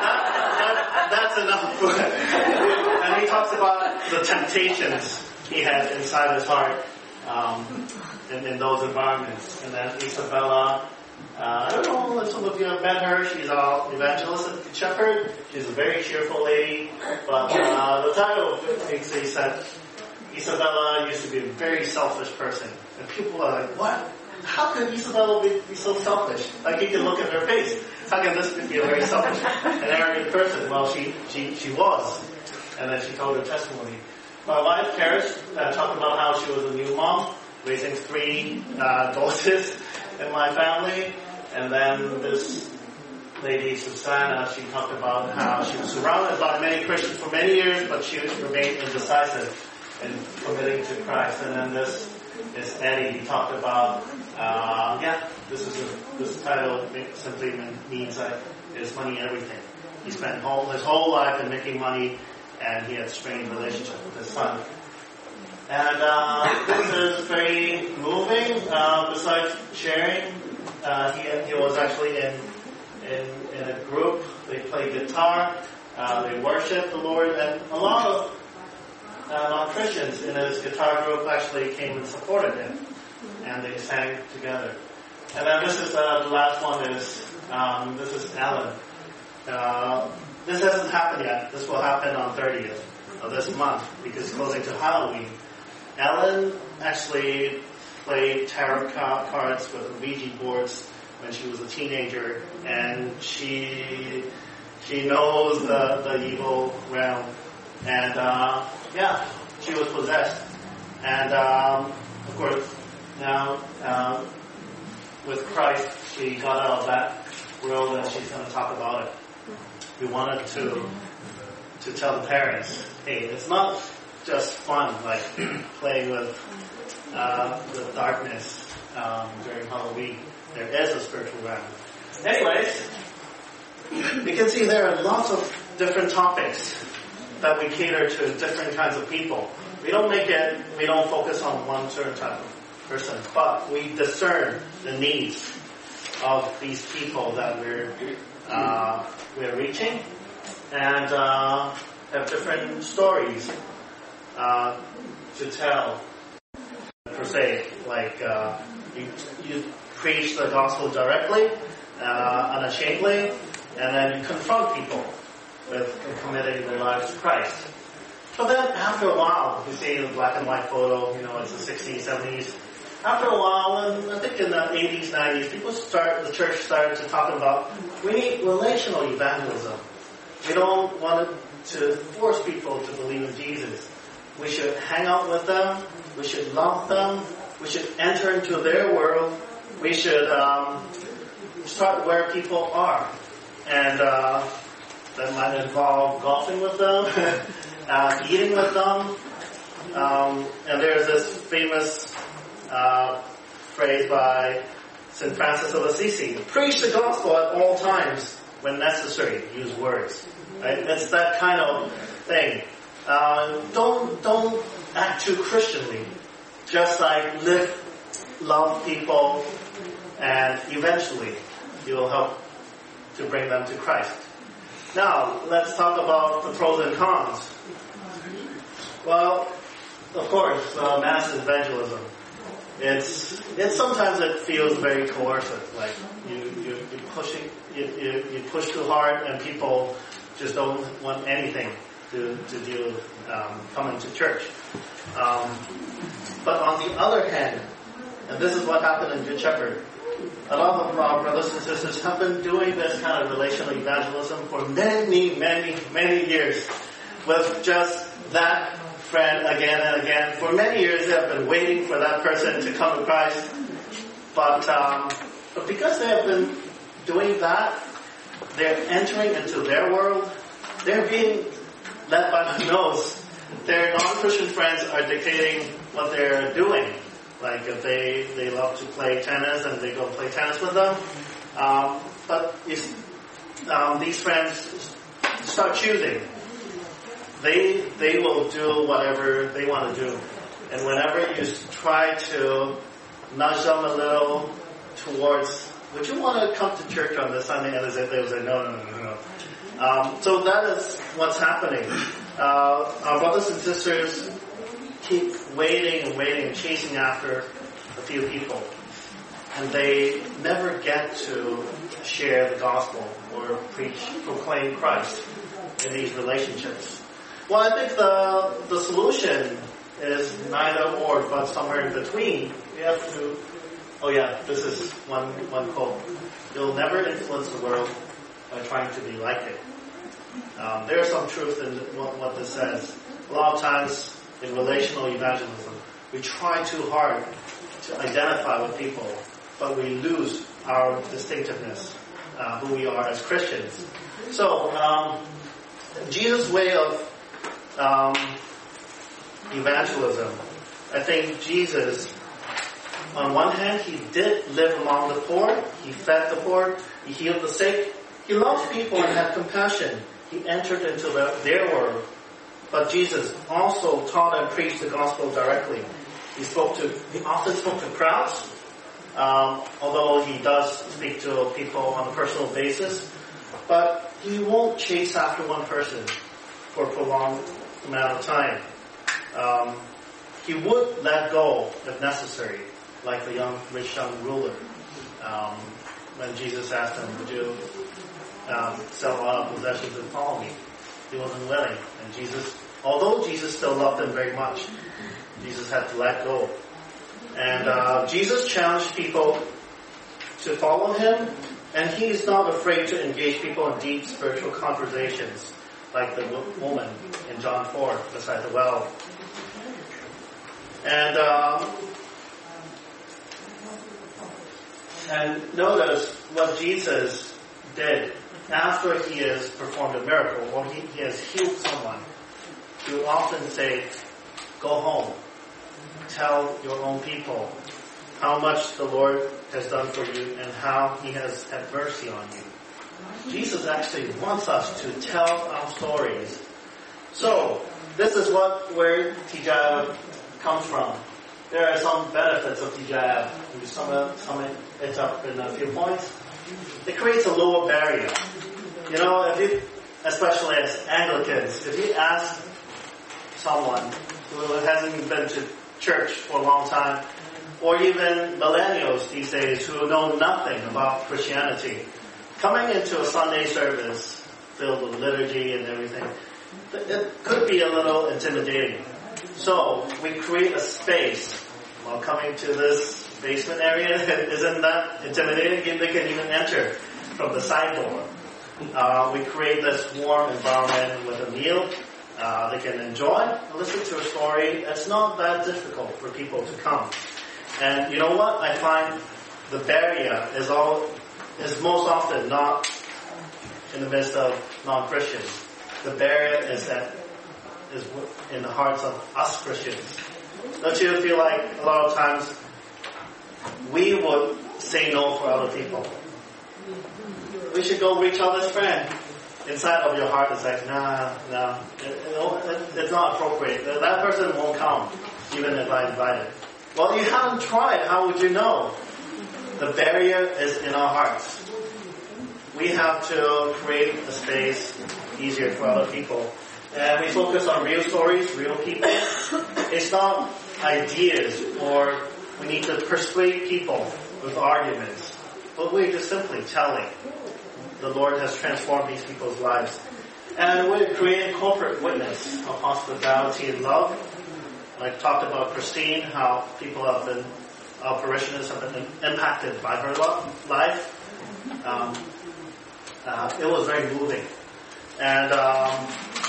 that's enough. And he talks about the temptations he had inside his heart um, in, in those environments. And then Isabella, uh, I don't know if some of you have met her. She's an evangelist at the Shepherd. She's a very cheerful lady. But uh, the title makes he said, Isabella used to be a very selfish person. And people are like, what? How could Isabella be, be so selfish? Like, you can look at her face. How can this be a very selfish and arrogant person? Well, she, she, she was. And then she told her testimony. My wife, Karis, uh, talked about how she was a new mom, raising three uh, daughters in my family. And then this lady, Susanna, she talked about how she was surrounded by many Christians for many years, but she remained indecisive in committing to Christ. And then this is Eddie. He talked about, uh, yeah, this is a, this title simply means that is money everything. He spent whole, his whole life in making money, and he had a strained relationship with his son. And uh, this is very moving. Uh, besides sharing, uh, he he was actually in in in a group. They played guitar. Uh, they worshiped the Lord, and a lot of uh, non-Christians in his guitar group actually came and supported him, and they sang together. And then this is uh, the last one is um, this is Alan. Uh, this hasn't happened yet. This will happen on thirtieth of this month because it's closing to Halloween. Ellen actually played tarot cards with Ouija boards when she was a teenager, and she she knows the, the evil realm. And uh, yeah, she was possessed. And um, of course, now um, with Christ, she got out of that world, and she's going to talk about it. We wanted to to tell the parents, hey, it's not just fun, like playing with uh, the darkness um, during Halloween. There is a spiritual realm. Anyways, you can see there are lots of different topics that we cater to different kinds of people. We don't make it, we don't focus on one certain type of person, but we discern the needs of these people that we're uh, we're reaching, and uh, have different stories uh, to tell. Per se, like uh, you, you preach the gospel directly, uh, unashamedly, and then you confront people with committing their lives to Christ. But then after a while, you see the black and white photo, you know, it's the sixties, seventies. After a while, and I think in the eighties, nineties, people start, the church started to talk about, we need relational evangelism. We don't want to force people to believe in Jesus. We should hang out with them. We should love them. We should enter into their world. We should um, start where people are. And uh, that might involve golfing with them, uh, eating with them. Um, and there's this famous uh, phrase by Saint Francis of Assisi: preach the gospel at all times, when necessary, use words. Right? It's that kind of thing. Uh, don't don't act too Christianly. Just like live, love people, and eventually you will help to bring them to Christ. Now, let's talk about the pros and cons. Well, of course, uh, mass evangelism. It's it's sometimes it feels very coercive. Like you you you pushing you, you you push too hard, and people just don't want anything to to do um, coming to church. Um, but on the other hand, and this is what happened in Good Shepherd, a lot of our brothers and sisters have been doing this kind of relational evangelism for many, many, many years, with just that friend again and again. For many years, they have been waiting for that person to come to Christ. But um, but because they have been doing that, they're entering into their world. They're being led by the nose. Their non-Christian friends are dictating what they're doing. Like if they, they love to play tennis, and they go play tennis with them. Um, but if um, these friends start choosing, they they will do whatever they want to do. And whenever you try to nudge them a little towards, would you want to come to church on this Sunday? And they say, they will say, no, no, no, no, no. Um, so that is what's happening. Uh, our brothers and sisters keep waiting and waiting and chasing after a few people. And they never get to share the gospel or preach, proclaim Christ in these relationships. Well, I think the the solution is neither or, but somewhere in between. We have to, oh yeah, this is one, one quote. You'll never influence the world by trying to be like it. Um, there is some truth in what, what this says. A lot of times in relational evangelism, we try too hard to identify with people, but we lose our distinctiveness, uh, who we are as Christians. So, um, Jesus' way of um, evangelism, I think Jesus, on one hand, he did live among the poor, he fed the poor, he healed the sick, he loved people and had compassion. He entered into the, their world. But Jesus also taught and preached the gospel directly. He spoke to, he often spoke to crowds, um, although he does speak to people on a personal basis. But he won't chase after one person for a prolonged amount of time. Um, he would let go if necessary, like the young rich young ruler. Um, when Jesus asked him, would you um, sell all our possessions and follow me? He wasn't willing. And Jesus, although Jesus still loved him very much, Jesus had to let go. And uh, Jesus challenged people to follow him, and he is not afraid to engage people in deep spiritual conversations, like the woman in John four beside the well. And um, and notice what Jesus did after he has performed a miracle or he, he has healed someone. He would often say, go home, tell your own people how much the Lord has done for you and how he has had mercy on you. Jesus actually wants us to tell our stories. So, this is what where T G I F comes from. There are some benefits of T G I F. We sum, sum it up in a few points. It creates a lower barrier. You know, if you, especially as Anglicans, if you ask someone who hasn't been to church for a long time, or even millennials these days who know nothing about Christianity, coming into a Sunday service filled with liturgy and everything, it could be a little intimidating. So we create a space. While coming to this basement area, isn't that intimidating? They can even enter from the side door. Uh, we create this warm environment with a meal. Uh, they can enjoy, listen to a story. It's not that difficult for people to come. And you know what? I find the barrier is all is most often not in the midst of non-Christians. The barrier is that is in the hearts of us Christians. Don't you feel like a lot of times we would say no for other people? We should go reach out this friend. Inside of your heart is like, nah, nah, it, it, it's not appropriate. That person won't come, even if I invite it. Well, you haven't tried. How would you know? The barrier is in our hearts. We have to create a space easier for other people. And we focus on real stories, real people. It's not ideas or we need to persuade people with arguments. But we're just simply telling. The Lord has transformed these people's lives. And we create a corporate witness of hospitality and love. I talked about Christine, how people have been, our parishioners have been impacted by her life. Um, uh, it was very moving. And um,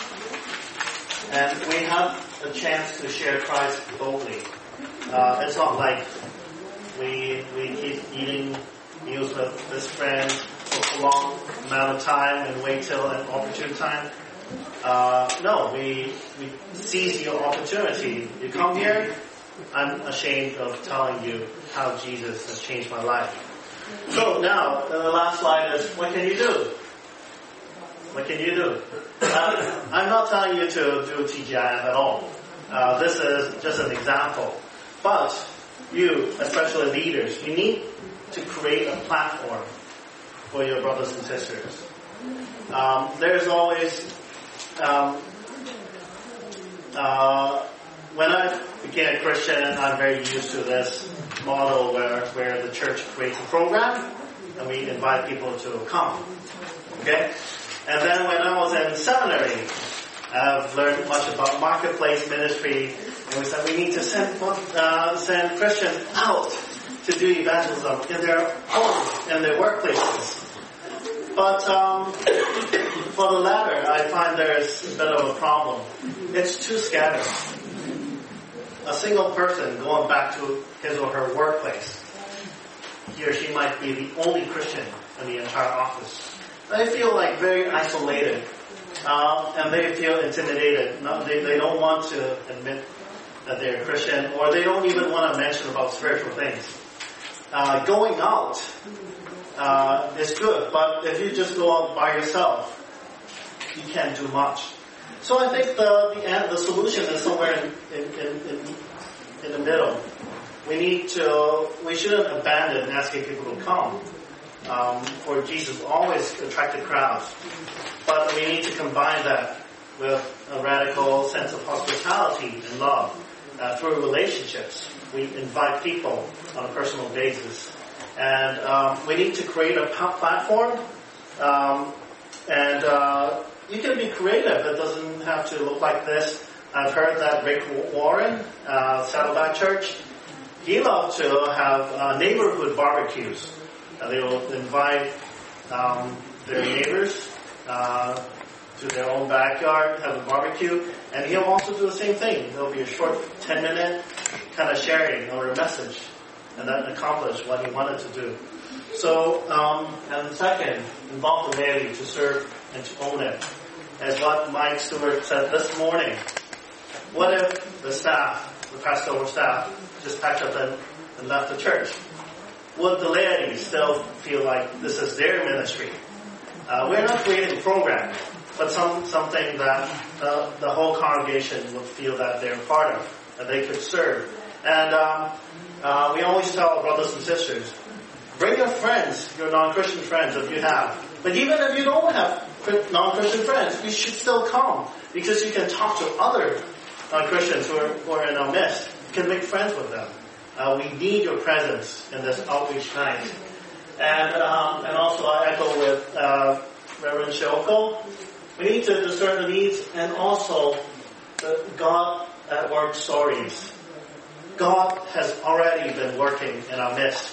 and we have a chance to share Christ boldly. Uh, it's not like we we keep eating meals with this friend for a long amount of time and wait till an opportune time. Uh, no, we we seize your opportunity. You come here, I'm ashamed of telling you how Jesus has changed my life. So now, the last slide is, what can you do? What can you do? Uh, I'm not telling you to do T G I F at all. Uh, this is just an example. But you, especially leaders, you need to create a platform for your brothers and sisters. Um, there's always, um, uh, when I became a Christian, I'm very used to this model where, where the church creates a program and we invite people to come. Okay? And then when I was in seminary, I've learned much about marketplace ministry, and we said we need to send uh, send Christians out to do evangelism in their homes, in their workplaces. But um, for the latter, I find there's a bit of a problem. It's too scattered. A single person going back to his or her workplace, he or she might be the only Christian in the entire office. They feel like very isolated, um, and they feel intimidated. No, they, they don't want to admit that they're a Christian, or they don't even want to mention about spiritual things. Uh, going out uh, is good, but if you just go out by yourself, you can't do much. So I think the the, end, the solution is somewhere in, in, in, in the middle. We need to, we shouldn't abandon asking people to come. Um, for Jesus always attracted crowds. But we need to combine that with a radical sense of hospitality and love uh, through relationships. We invite people on a personal basis. And um, we need to create a platform. Um, and uh, you can be creative. It doesn't have to look like this. I've heard that Rick Warren, uh, Saddleback Church, he loved to have uh, neighborhood barbecues. Uh, they will invite um, their neighbors uh, to their own backyard, have a barbecue, and he'll also do the same thing. There'll be a short ten minute kind of sharing or a message, and that accomplished what he wanted to do. So, um, and second, involve the laity to serve and to own it. As what Mike Stewart said this morning, what if the staff, the pastoral staff, just packed up and, and left the church? Would the laity still feel like this is their ministry? Uh, we're not creating a program, but some something that uh, the whole congregation would feel that they're part of, that they could serve. And um, uh, we always tell our brothers and sisters, bring your friends, your non-Christian friends if you have. But even if you don't have non-Christian friends, you should still come, because you can talk to other non-Christians who are, who are in our midst. You can make friends with them. Uh, we need your presence in this outreach night. And um, and also I echo with uh, Reverend Shoko. We need to discern the needs and also the God at work stories. God has already been working in our midst.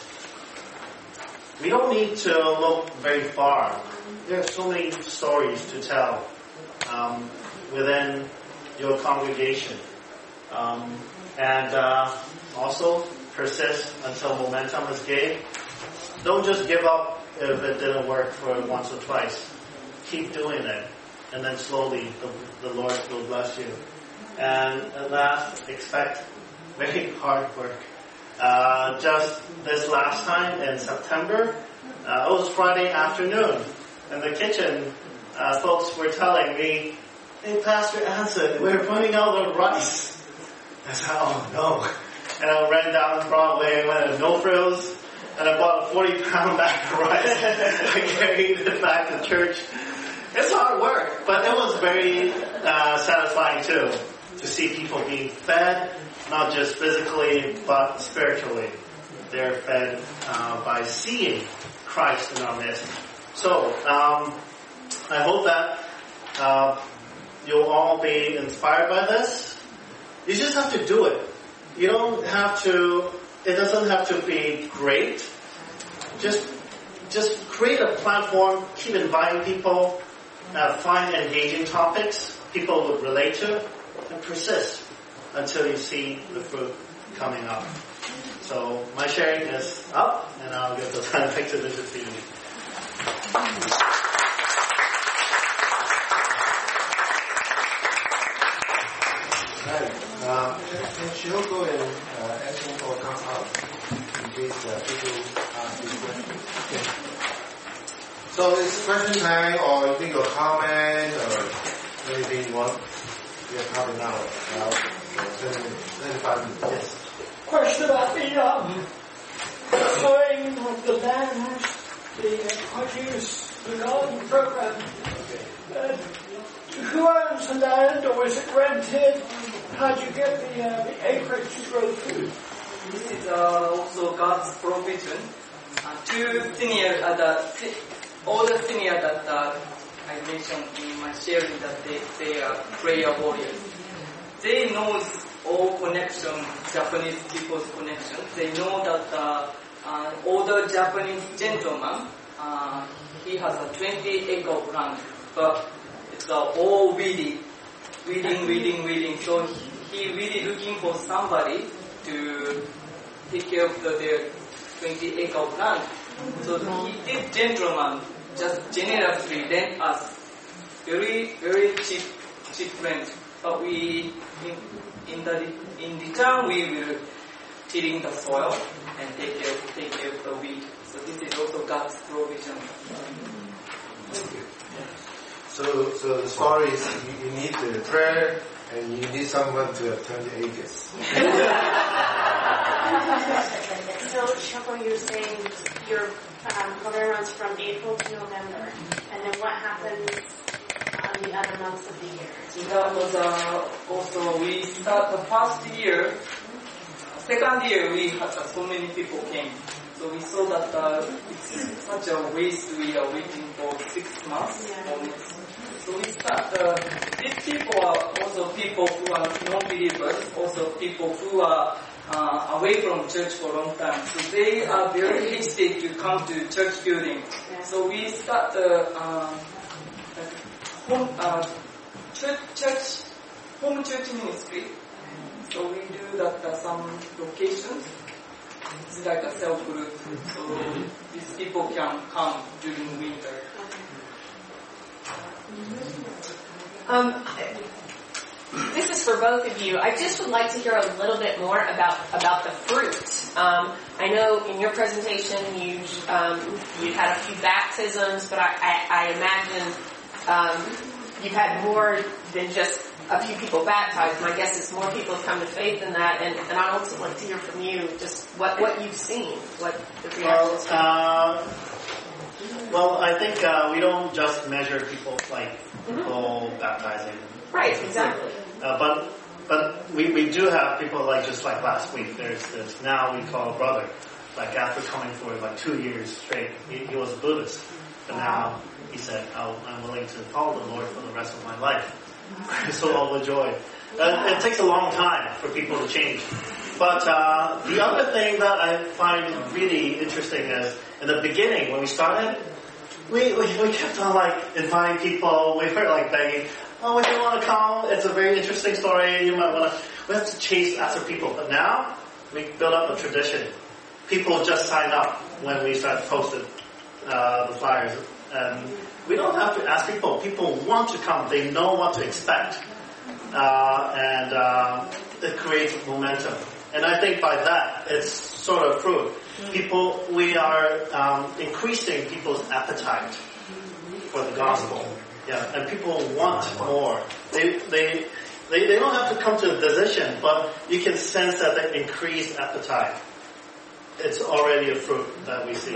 We don't need to look very far. There are so many stories to tell um, within your congregation. Um, and uh, also persist until momentum is gained. Don't just give up if it didn't work for once or twice. Keep doing it, and then slowly the, the Lord will bless you. And at last, expect very hard work. Uh, just this last time in September, uh, it was Friday afternoon, and the kitchen uh, folks were telling me, "Hey, Pastor Anson, we're running out of rice." I said, "Oh no." And I ran down Broadway, went to No Frills, and I bought a forty pound bag of rice. I carried it back to church. It's hard work, but it was very uh, satisfying too, to see people being fed, not just physically, but spiritually. They're fed uh, by seeing Christ in our midst. So, um, I hope that uh, you'll all be inspired by this. You just have to do it. You don't have to, it doesn't have to be great. Just, just create a platform, keep inviting people, uh, find engaging topics people would relate to, and persist until you see the fruit coming up. So my sharing is up, and I'll give the time back to Bishop Phoebe.
Right. Uh, can Shoko and uh, Anson all come out in case uh, people ask this question? Okay. So it's question time, or you think your comment, or anything you want? We have half an hour now, so twenty-five minutes. Yes.
Question about the um, sowing of the land, the produce regarding the program. Uh, who owns the land, or is it rented? How do you get the, uh, the acreage to grow food?
This is uh, also God's provision. Uh, two senior, uh, the older senior that uh, I mentioned in my sharing that they, they are prayer warriors. They know all connection, Japanese people's connection. They know that uh, uh, older Japanese gentleman, uh, he has a twenty acre of land, but it's uh, all weedy, weeding, weeding, weeding. So he, he really looking for somebody to take care of the, their twenty acre of land. So he, this gentleman just generously lent us very, very cheap, cheap rent. But we, in, in the in return, we will tilling the soil and take care, take care of the weed. So this is also God's provision.
Thank you. So, so the story is you, you need the prayer and you need someone to have twenty acres.
So, Shoko, you're saying your um, program runs from April to November, and then what happens on the other months of the year?
So that was uh, also, we start the first year, second year we had uh, so many people came. So we saw that uh, it's such a waste, we are waiting for six months.
Yeah.
So we start, uh, these people are also people who are non-believers, also people who are uh, away from church for a long time. So they are very hesitant to come to church building.
Yeah.
So we start the uh, home, uh, church, church, home church ministry. So we do that at some locations. It's like a cell group. So these people can come during winter.
Um, this is for both of you. I just would like to hear a little bit more about about the fruit. Um, I know in your presentation you um, you had a few baptisms, but I, I, I imagine um, you've had more than just a few people baptized. My guess is more people have come to faith than that, and, and I'd also like to hear from you just what, what you've seen, what the reactions
are. Uh, well, I think uh, we don't just measure people like people mm-hmm. baptizing.
Right, exactly.
Uh, but but we, we do have people like just like last week. There's this now we call a brother. Like after coming for like two years straight, he, he was a Buddhist, but now he said, oh, I'm willing to follow the Lord for the rest of my life. So overjoyed. Uh, it takes a long time for people to change. But uh, the other thing that I find really interesting is in the beginning when we started, we we, we kept on like inviting people. We were like begging, oh, if you want to come, it's a very interesting story. You might want to. We have to chase after people. But now we built up a tradition. People just sign up when we start posting uh, the flyers. And we don't have to ask people. People want to come. They know what to expect. Uh, and uh, it creates momentum. And I think by that, it's sort of fruit. People, we are um, increasing people's appetite for the gospel. Yeah, and people want more. They, they, they, they don't have to come to a decision, but you can sense that they increased appetite. It's already a fruit that we see.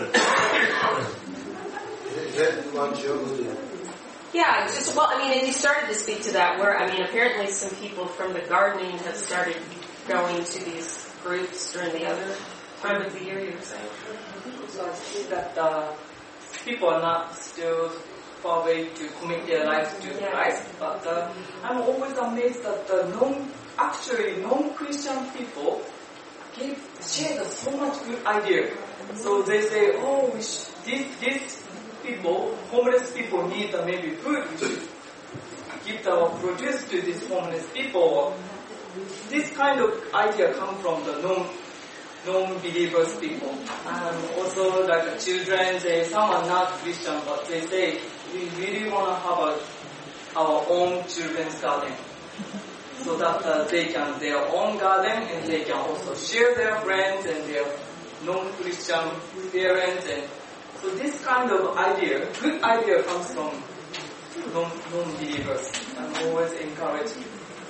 Is that one Joe?
Yeah, just, well, I mean, and you started to speak to that where, I mean, apparently some people from the gardening have started going to these groups during the other time of the year, you were saying?
So I see that uh, people are not still far away to commit their lives to
yeah.
Christ, but uh, I'm always amazed that the non, actually non-Christian people give, share so much good idea. So they say, oh, we sh- this, this people, homeless people need uh, maybe food, we should give the produce to these homeless people. This kind of idea comes from the non, non-believers people. And also like the children, they, some are not Christian, but they say, we really want to have a, our own children's garden. So that uh, they can their own garden and they can also share their friends and their non-Christian parents. And so this kind of idea, good idea comes from non, non-believers. I'm always encouraging.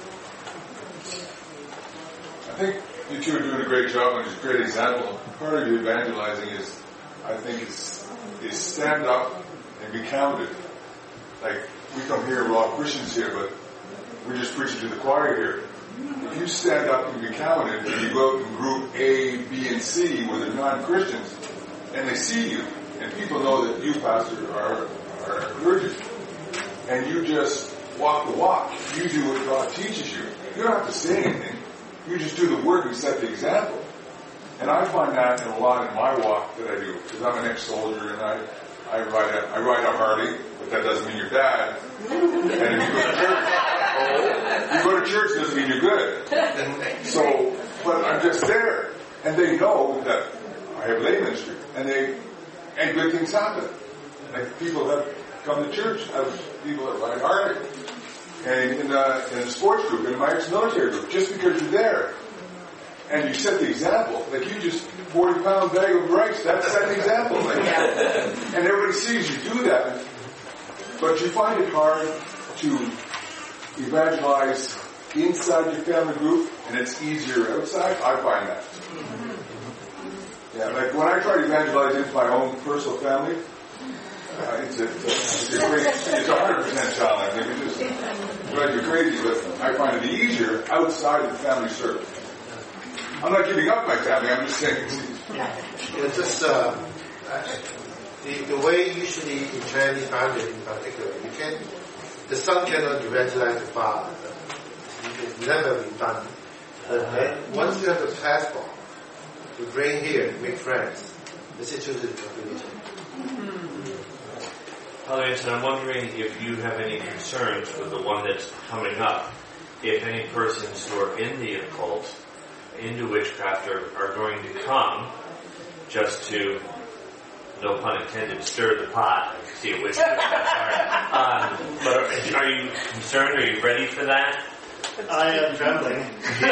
I think you two are doing a great job and it's a great example. Part of your evangelizing is, I think, is, is stand up and be counted. Like, we come here, we're all Christians here, but we're just preaching to the choir here. If you stand up and be counted, and you go out in group A, B, and C, where they're non-Christians, and they see you, and people know that you, Pastor, are, are a clergy, and you just walk the walk. You do what God teaches you. You don't have to say anything. You just do the work and set the example. And I find that in a lot in my walk that I do, because I'm an ex-soldier, and I, I ride a, I ride a Harley, but that doesn't mean you're bad. And if you go to church, you go to church doesn't mean you're good. So, but I'm just there, and they know that I have lay ministry, and they, and good things happen. Like people that come to church, I have people that ride Harley, and in the, in the sports group, in my ex-military group, just because you're there. And you set the example. Like you just forty pound bag of rice, that's setting the example. Like, and everybody sees you do that. But you find it hard to evangelize inside your family group, and it's easier outside. I find that. Yeah, like when I try to evangelize into my own personal family, uh, it's a, it's a great, it's a hundred percent challenge. Like it just drives you crazy, but I find it easier outside of the family circle. I'm not giving up my family, I'm just saying.
Yeah, just uh, the, the way usually in Chinese family in particular, you can, the son cannot evangelize the father. It's never been done. But then once you have the passport to bring here, make friends, the situation is completely changed.
Father Anson, I'm wondering if you have any concerns with the one that's coming up. If any persons who are in the occult, into witchcraft, are, are going to come just to, no pun intended, stir the pot. I see a witch. um, but are, are you concerned? Are you ready for that?
I am trembling.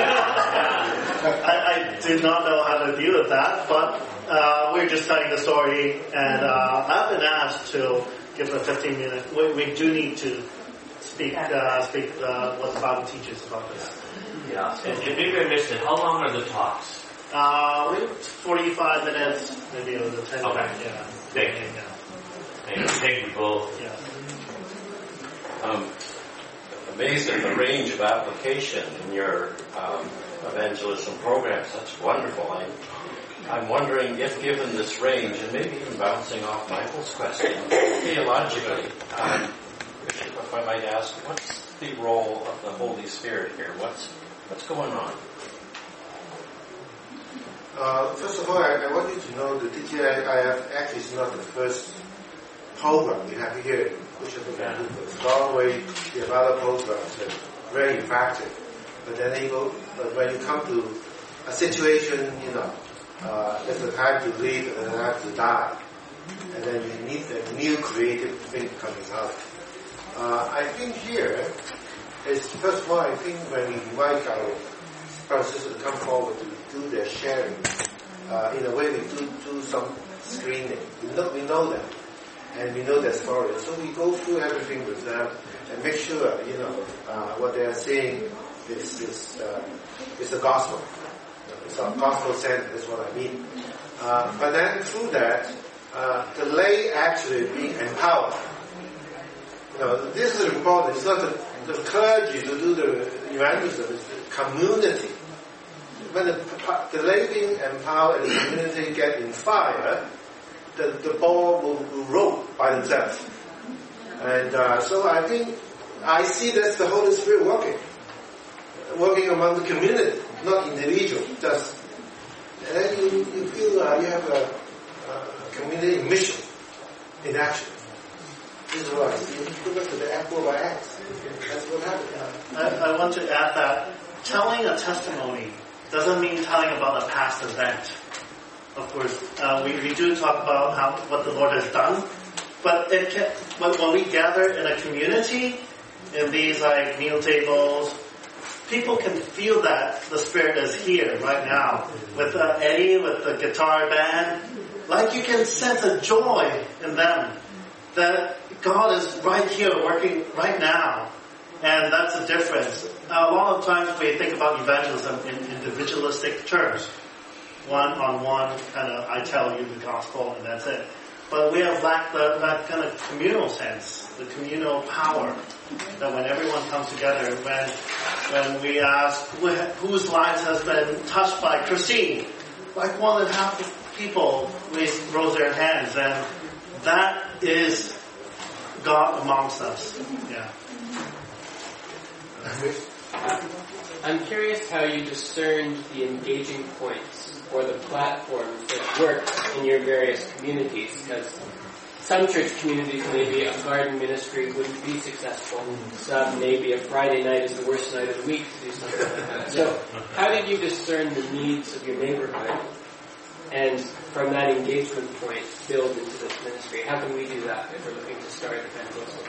I, I did not know how to deal with that, but uh, we were just telling the story, and uh, I've been asked to give a fifteen minute. We, we do need to speak uh, speak uh, what the Bible teaches about this.
Yeah. And, and maybe I missed it. How long are the talks?
Uh, forty-five minutes, maybe it was a ten
Okay.
minutes. Yeah.
Thank you.
Yeah.
Thank you. Thank you both.
Yeah.
Um, amazed at the range of application in your um, evangelism programs. That's wonderful. I'm, I'm wondering if given this range, and maybe even bouncing off Michael's question, theologically, um, if I might ask, what's the role of the Holy Spirit here? What's what's going on?
Uh, first of all, I, I want you to know that D T I F actually is not the first program we have here, which is the Vancouver. Norway, we have other programs that are very effective. But then able, but when you come to a situation, you know, uh, there's a time to live and a time to die. And then you need a new creative thing coming out. Uh, I think here, is first of all, I think when we invite our brothers and sisters to come forward to do their sharing, uh, in a way we do do some screening. We know, we know them, and we know their story. So we go through everything with them and make sure, you know, uh, what they are saying is is, uh, is the gospel. It's a gospel centered, is what I mean. Uh, but then through that, uh, the lay actually being empowered. You know, this is important. It's not the, the clergy to do the evangelism, it's the community. When the, the lay being empowered and the community get in fire, the, the ball will, will roll by themselves. And uh, so I think, I see that's the Holy Spirit working. Working among the community, not individual. Just, and then you, you feel uh, you have a, a community mission in action. This is what I see. You look at the apple by Acts. That's what happened.
I, I want to add that telling a testimony doesn't mean telling about a past event. Of course, uh, we, we do talk about how what the Lord has done, but it can, when, when we gather in a community, in these like meal tables, people can feel that the Spirit is here right now. With uh, Eddie, with the guitar band, like you can sense a joy in them that God is right here working right now. And that's the difference. Uh, a lot of times we think about evangelism in individualistic terms. One on one, kind of, I tell you the gospel and that's it. but we have lacked the, that kind of communal sense, the communal power, that when everyone comes together, when when we ask who, whose lives has been touched by Christine, like more than half the people raise, rose their hands, and that is God amongst us. Yeah.
I'm curious how you discerned the engaging points or the platforms that work in your various communities, because some church communities, maybe a garden ministry wouldn't be successful. Some, maybe a Friday night is the worst night of the week to do something like that. So how did you discern the needs of your neighborhood and from that engagement point build into this ministry? How can we do that if we're looking to start evangelism?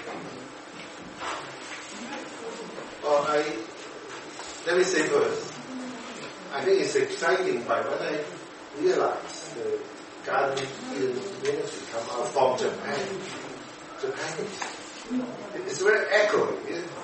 Well, I, let me say first, I think it's exciting, but when I realized the garden ministry come out from Japan, Japanese, it's very echoing, isn't it?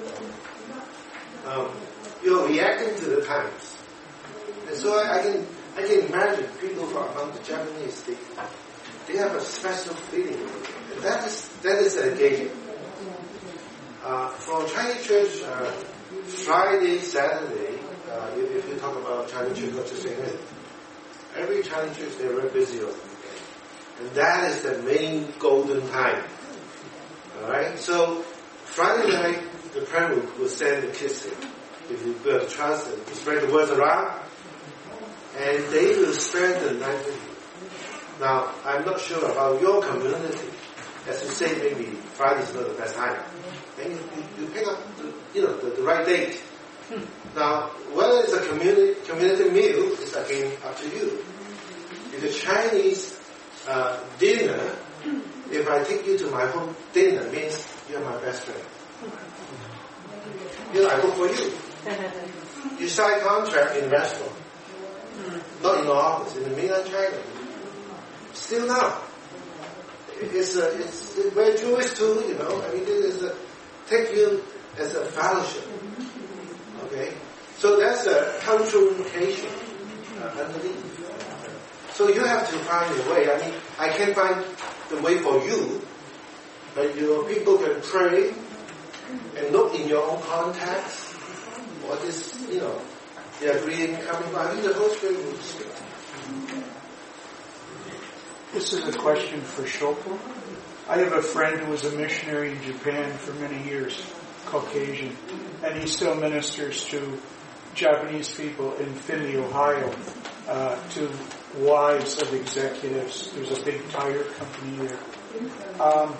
Um, you're reacting to the times. And so I, I can I can imagine people from among the Japanese, they, they have a special feeling. And that is that is engaging. Uh, from Chinese church, uh, Friday, Saturday, uh, if, if you talk about Chinese church, not just English, every Chinese church, they're very busy on the weekend. And that is the main golden time. Alright? So, Friday night, the prayer group will send the kids in. If you build trust and you spread the word around, and they will spend the night with you. Now, I'm not sure about your community. As you say, maybe Friday is not the best time. And you, you, you pick up the, you know, the, the right date. Hmm. Now, whether it's a community community meal, is again up to you. If it's Chinese uh, dinner, if I take you to my home dinner, means you're my best friend. You know, I cook for you. You sign contract in restaurant, not in the office, in the mainland China. Still now. It's a, it's very Jewish too, you know. I mean, it is a, take you as a fellowship. Okay? So that's a cultural implication uh, underneath. So you have to find a way. I mean, I can find the way for you, but your people can pray and look in your own context. What is, you know, the agreement coming by. I think the Holy Spirit will speak.
This is a question for Shoko. I have a friend who was a missionary in Japan for many years, Caucasian, and he still ministers to Japanese people in Findlay, Ohio, uh, to wives of executives. There's a big tire company there. Um,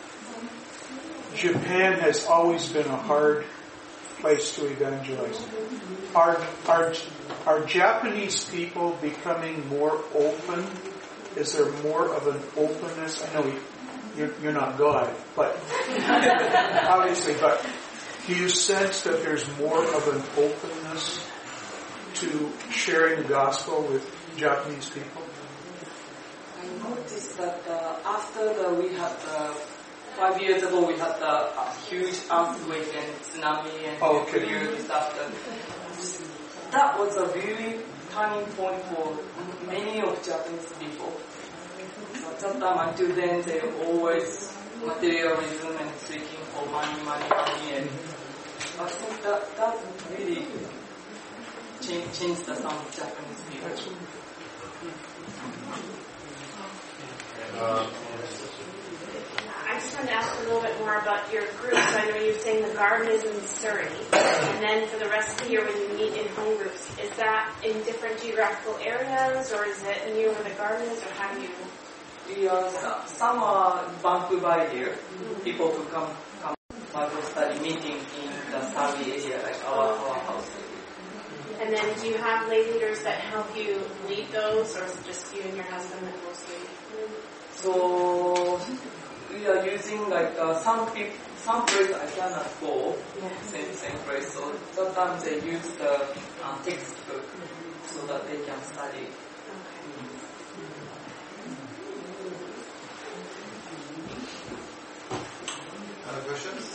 Japan has always been a hard place to evangelize. Are, are, are Japanese people becoming more open? Is there more of an openness? I know you're, you're not God, but obviously, but do you sense that there's more of an openness to sharing the gospel with Japanese people?
I noticed that uh, after the, we had the, five years ago we had the uh, huge earthquake and tsunami and
oh, okay.
nuclear disaster. That was a really turning point for many of Japanese people. So at that time, until then, they were always materialism and seeking for money, money, money, and I think that that really changed, changed the some Japanese people.
Uh,
I just wanted to ask a little bit more about your groups. I know you were saying the garden is in Surrey, and then for the rest of the year when you meet in home groups, is that in different geographical areas, or is it near where the garden is, or how do you?
We are, some are Vancouver area, mm-hmm. people who come, come Bible study meeting in the Surrey area, like our, our house.
And then do you have lay leaders that help you lead those, or is it just you and your husband that mostly?
So we are using like uh, some people, some place I cannot go, yeah. same same place. So sometimes they use the uh, textbook so that they can study.
Other questions?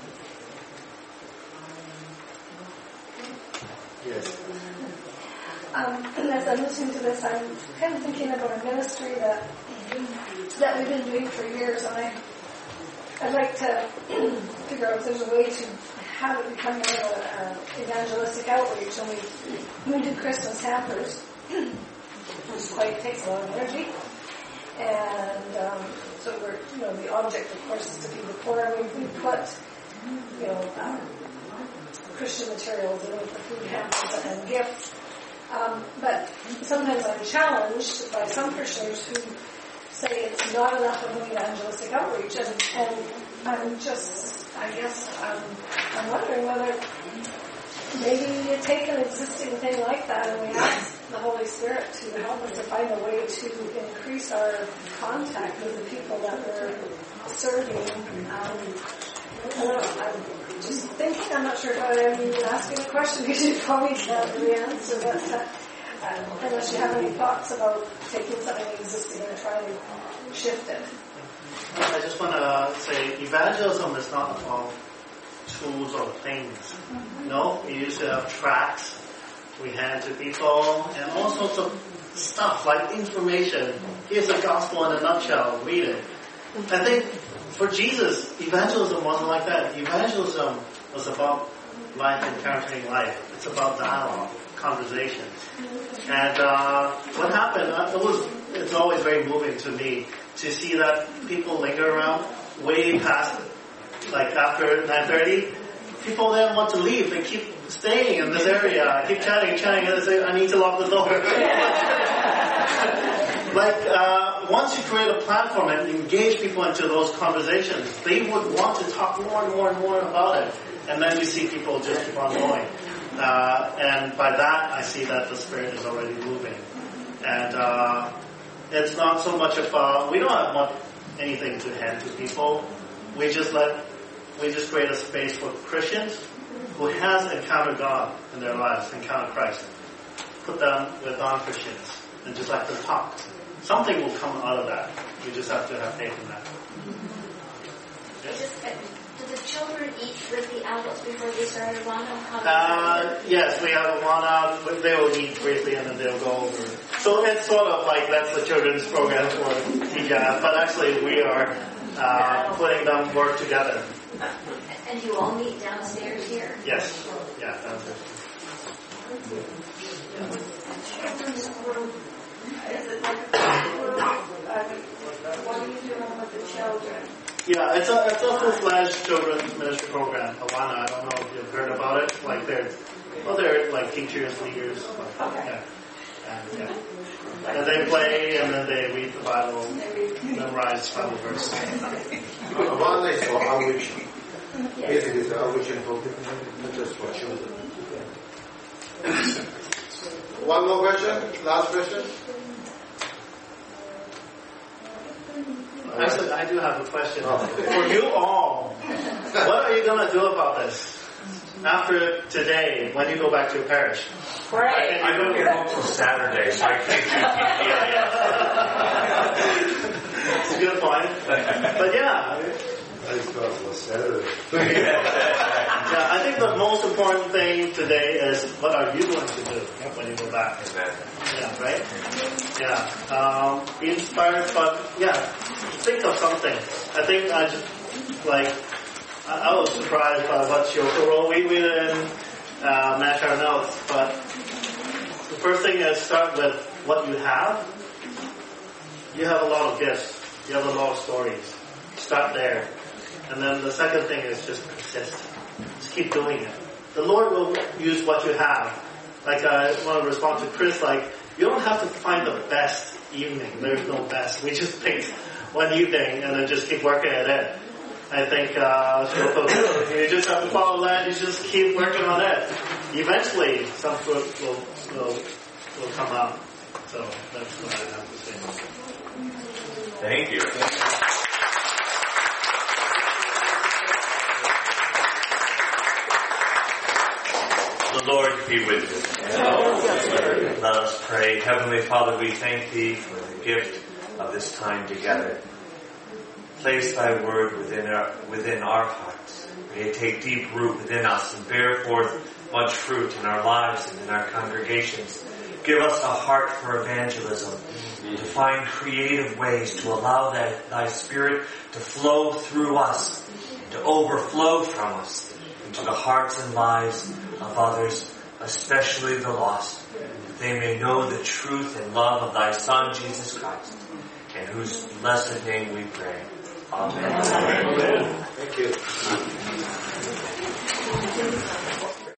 Yes.
Um, and as I'm listening to this, I'm kind of thinking about a ministry that that we've been doing for years, and I, I'd like to figure out if there's a way to have it become more of an evangelistic outreach. And we, we do Christmas hampers, which quite takes a lot of energy. And um, so we're, you know, the object, of course, is to feed the poor. And we, we put, you know, um, Christian materials in with the food hampers and gifts. Um, but sometimes I'm challenged by some parishioners who say it's not enough of an evangelistic outreach, and, and I'm just, I guess, I'm, I'm wondering whether maybe you take an existing thing like that and we ask the Holy Spirit to help us to find a way to increase our contact with the people that we're serving. Um, I don't know, I'm just thinking, I'm not sure if I'm even asking a question because you probably can't really answer, but uh, uh, unless you have any thoughts about taking something existing and trying to shift it.
I just want to say evangelism is not about tools or things. Mm-hmm. No, we used to have tracts we hand to people and all sorts of stuff like information. Here's the gospel in a nutshell, read it. I think for Jesus, evangelism wasn't like that. Evangelism was about life, encountering life. It's about dialogue, conversations. And uh, what happened, uh, it was, it's always very moving to me to see that people linger around way past, like after nine thirty. People then want to leave. They keep staying in this area. I keep chatting, chatting, and they say, I need to lock the door. Like, uh, once you create a platform and engage people into those conversations, they would want to talk more and more and more about it. And then you see people just keep on going. Uh, and by that, I see that the Spirit is already moving. And uh, it's not so much about, we don't want anything to hand to people. We just let, we just create a space for Christians who has encountered God in their lives, encountered Christ. Put them with non-Christians and just let them talk. Something will come out of that. We just have to have faith in that. Yes?
Just, uh, do the children eat with the adults before they start Awana?
Uh, yes, we have Awana. But they will eat briefly and then they'll go over. So it's sort of like that's the children's program for hijab, but actually we are uh, putting them work together.
And you all meet downstairs here?
Yes. Yeah, downstairs.
Children's group. Is it like a group? Uh, what are you doing with the children?
Yeah, it's a it's a full-fledged children's ministry program. Awana, I don't know if you've heard about it. Like they're, well, they're like teachers, leaders. Like, okay. Yeah. And, yeah. And they play, and then they read the Bible, memorize Bible verses.
Awana is for outreach. Basically, it's outreach and program, not just for children. One more question? Last question?
Actually, I do have a question. Oh. For you all, what are you going to do about this? After today, when you go back to your parish?
Right. I don't get home till Saturday, so I can't do
It's a good point. But yeah. Yeah, I think the most important thing today is what are you going to do when you go back? Yeah, right? Yeah. Um, be inspired, but yeah, think of something. I think I just, like, I, I was surprised by what Shoko wrote. We, we didn't uh, match our notes, but the first thing is start with what you have. You have a lot of gifts. You have a lot of stories. Start there. And then the second thing is just persist. Just keep doing it. The Lord will use what you have. Like I want to respond to Chris, like, you don't have to find the best evening. There's no best. We just picked one evening and then just keep working at it. I think uh, you just have to follow that. You just keep working on it. Eventually, some fruit will, will, will come out. So that's what I have to say.
Thank you. The Lord be with you. Let us pray. Heavenly Father, we thank Thee for the gift of this time together. Place Thy word within our, within our hearts. May it take deep root within us and bear forth much fruit in our lives and in our congregations.
Give us a heart for evangelism, to find creative ways to allow that thy Spirit to flow through us, to overflow from us into the hearts and lives of others, especially the lost, that they may know the truth and love of thy Son, Jesus Christ, in whose blessed name we pray. Amen.
Amen. Thank you.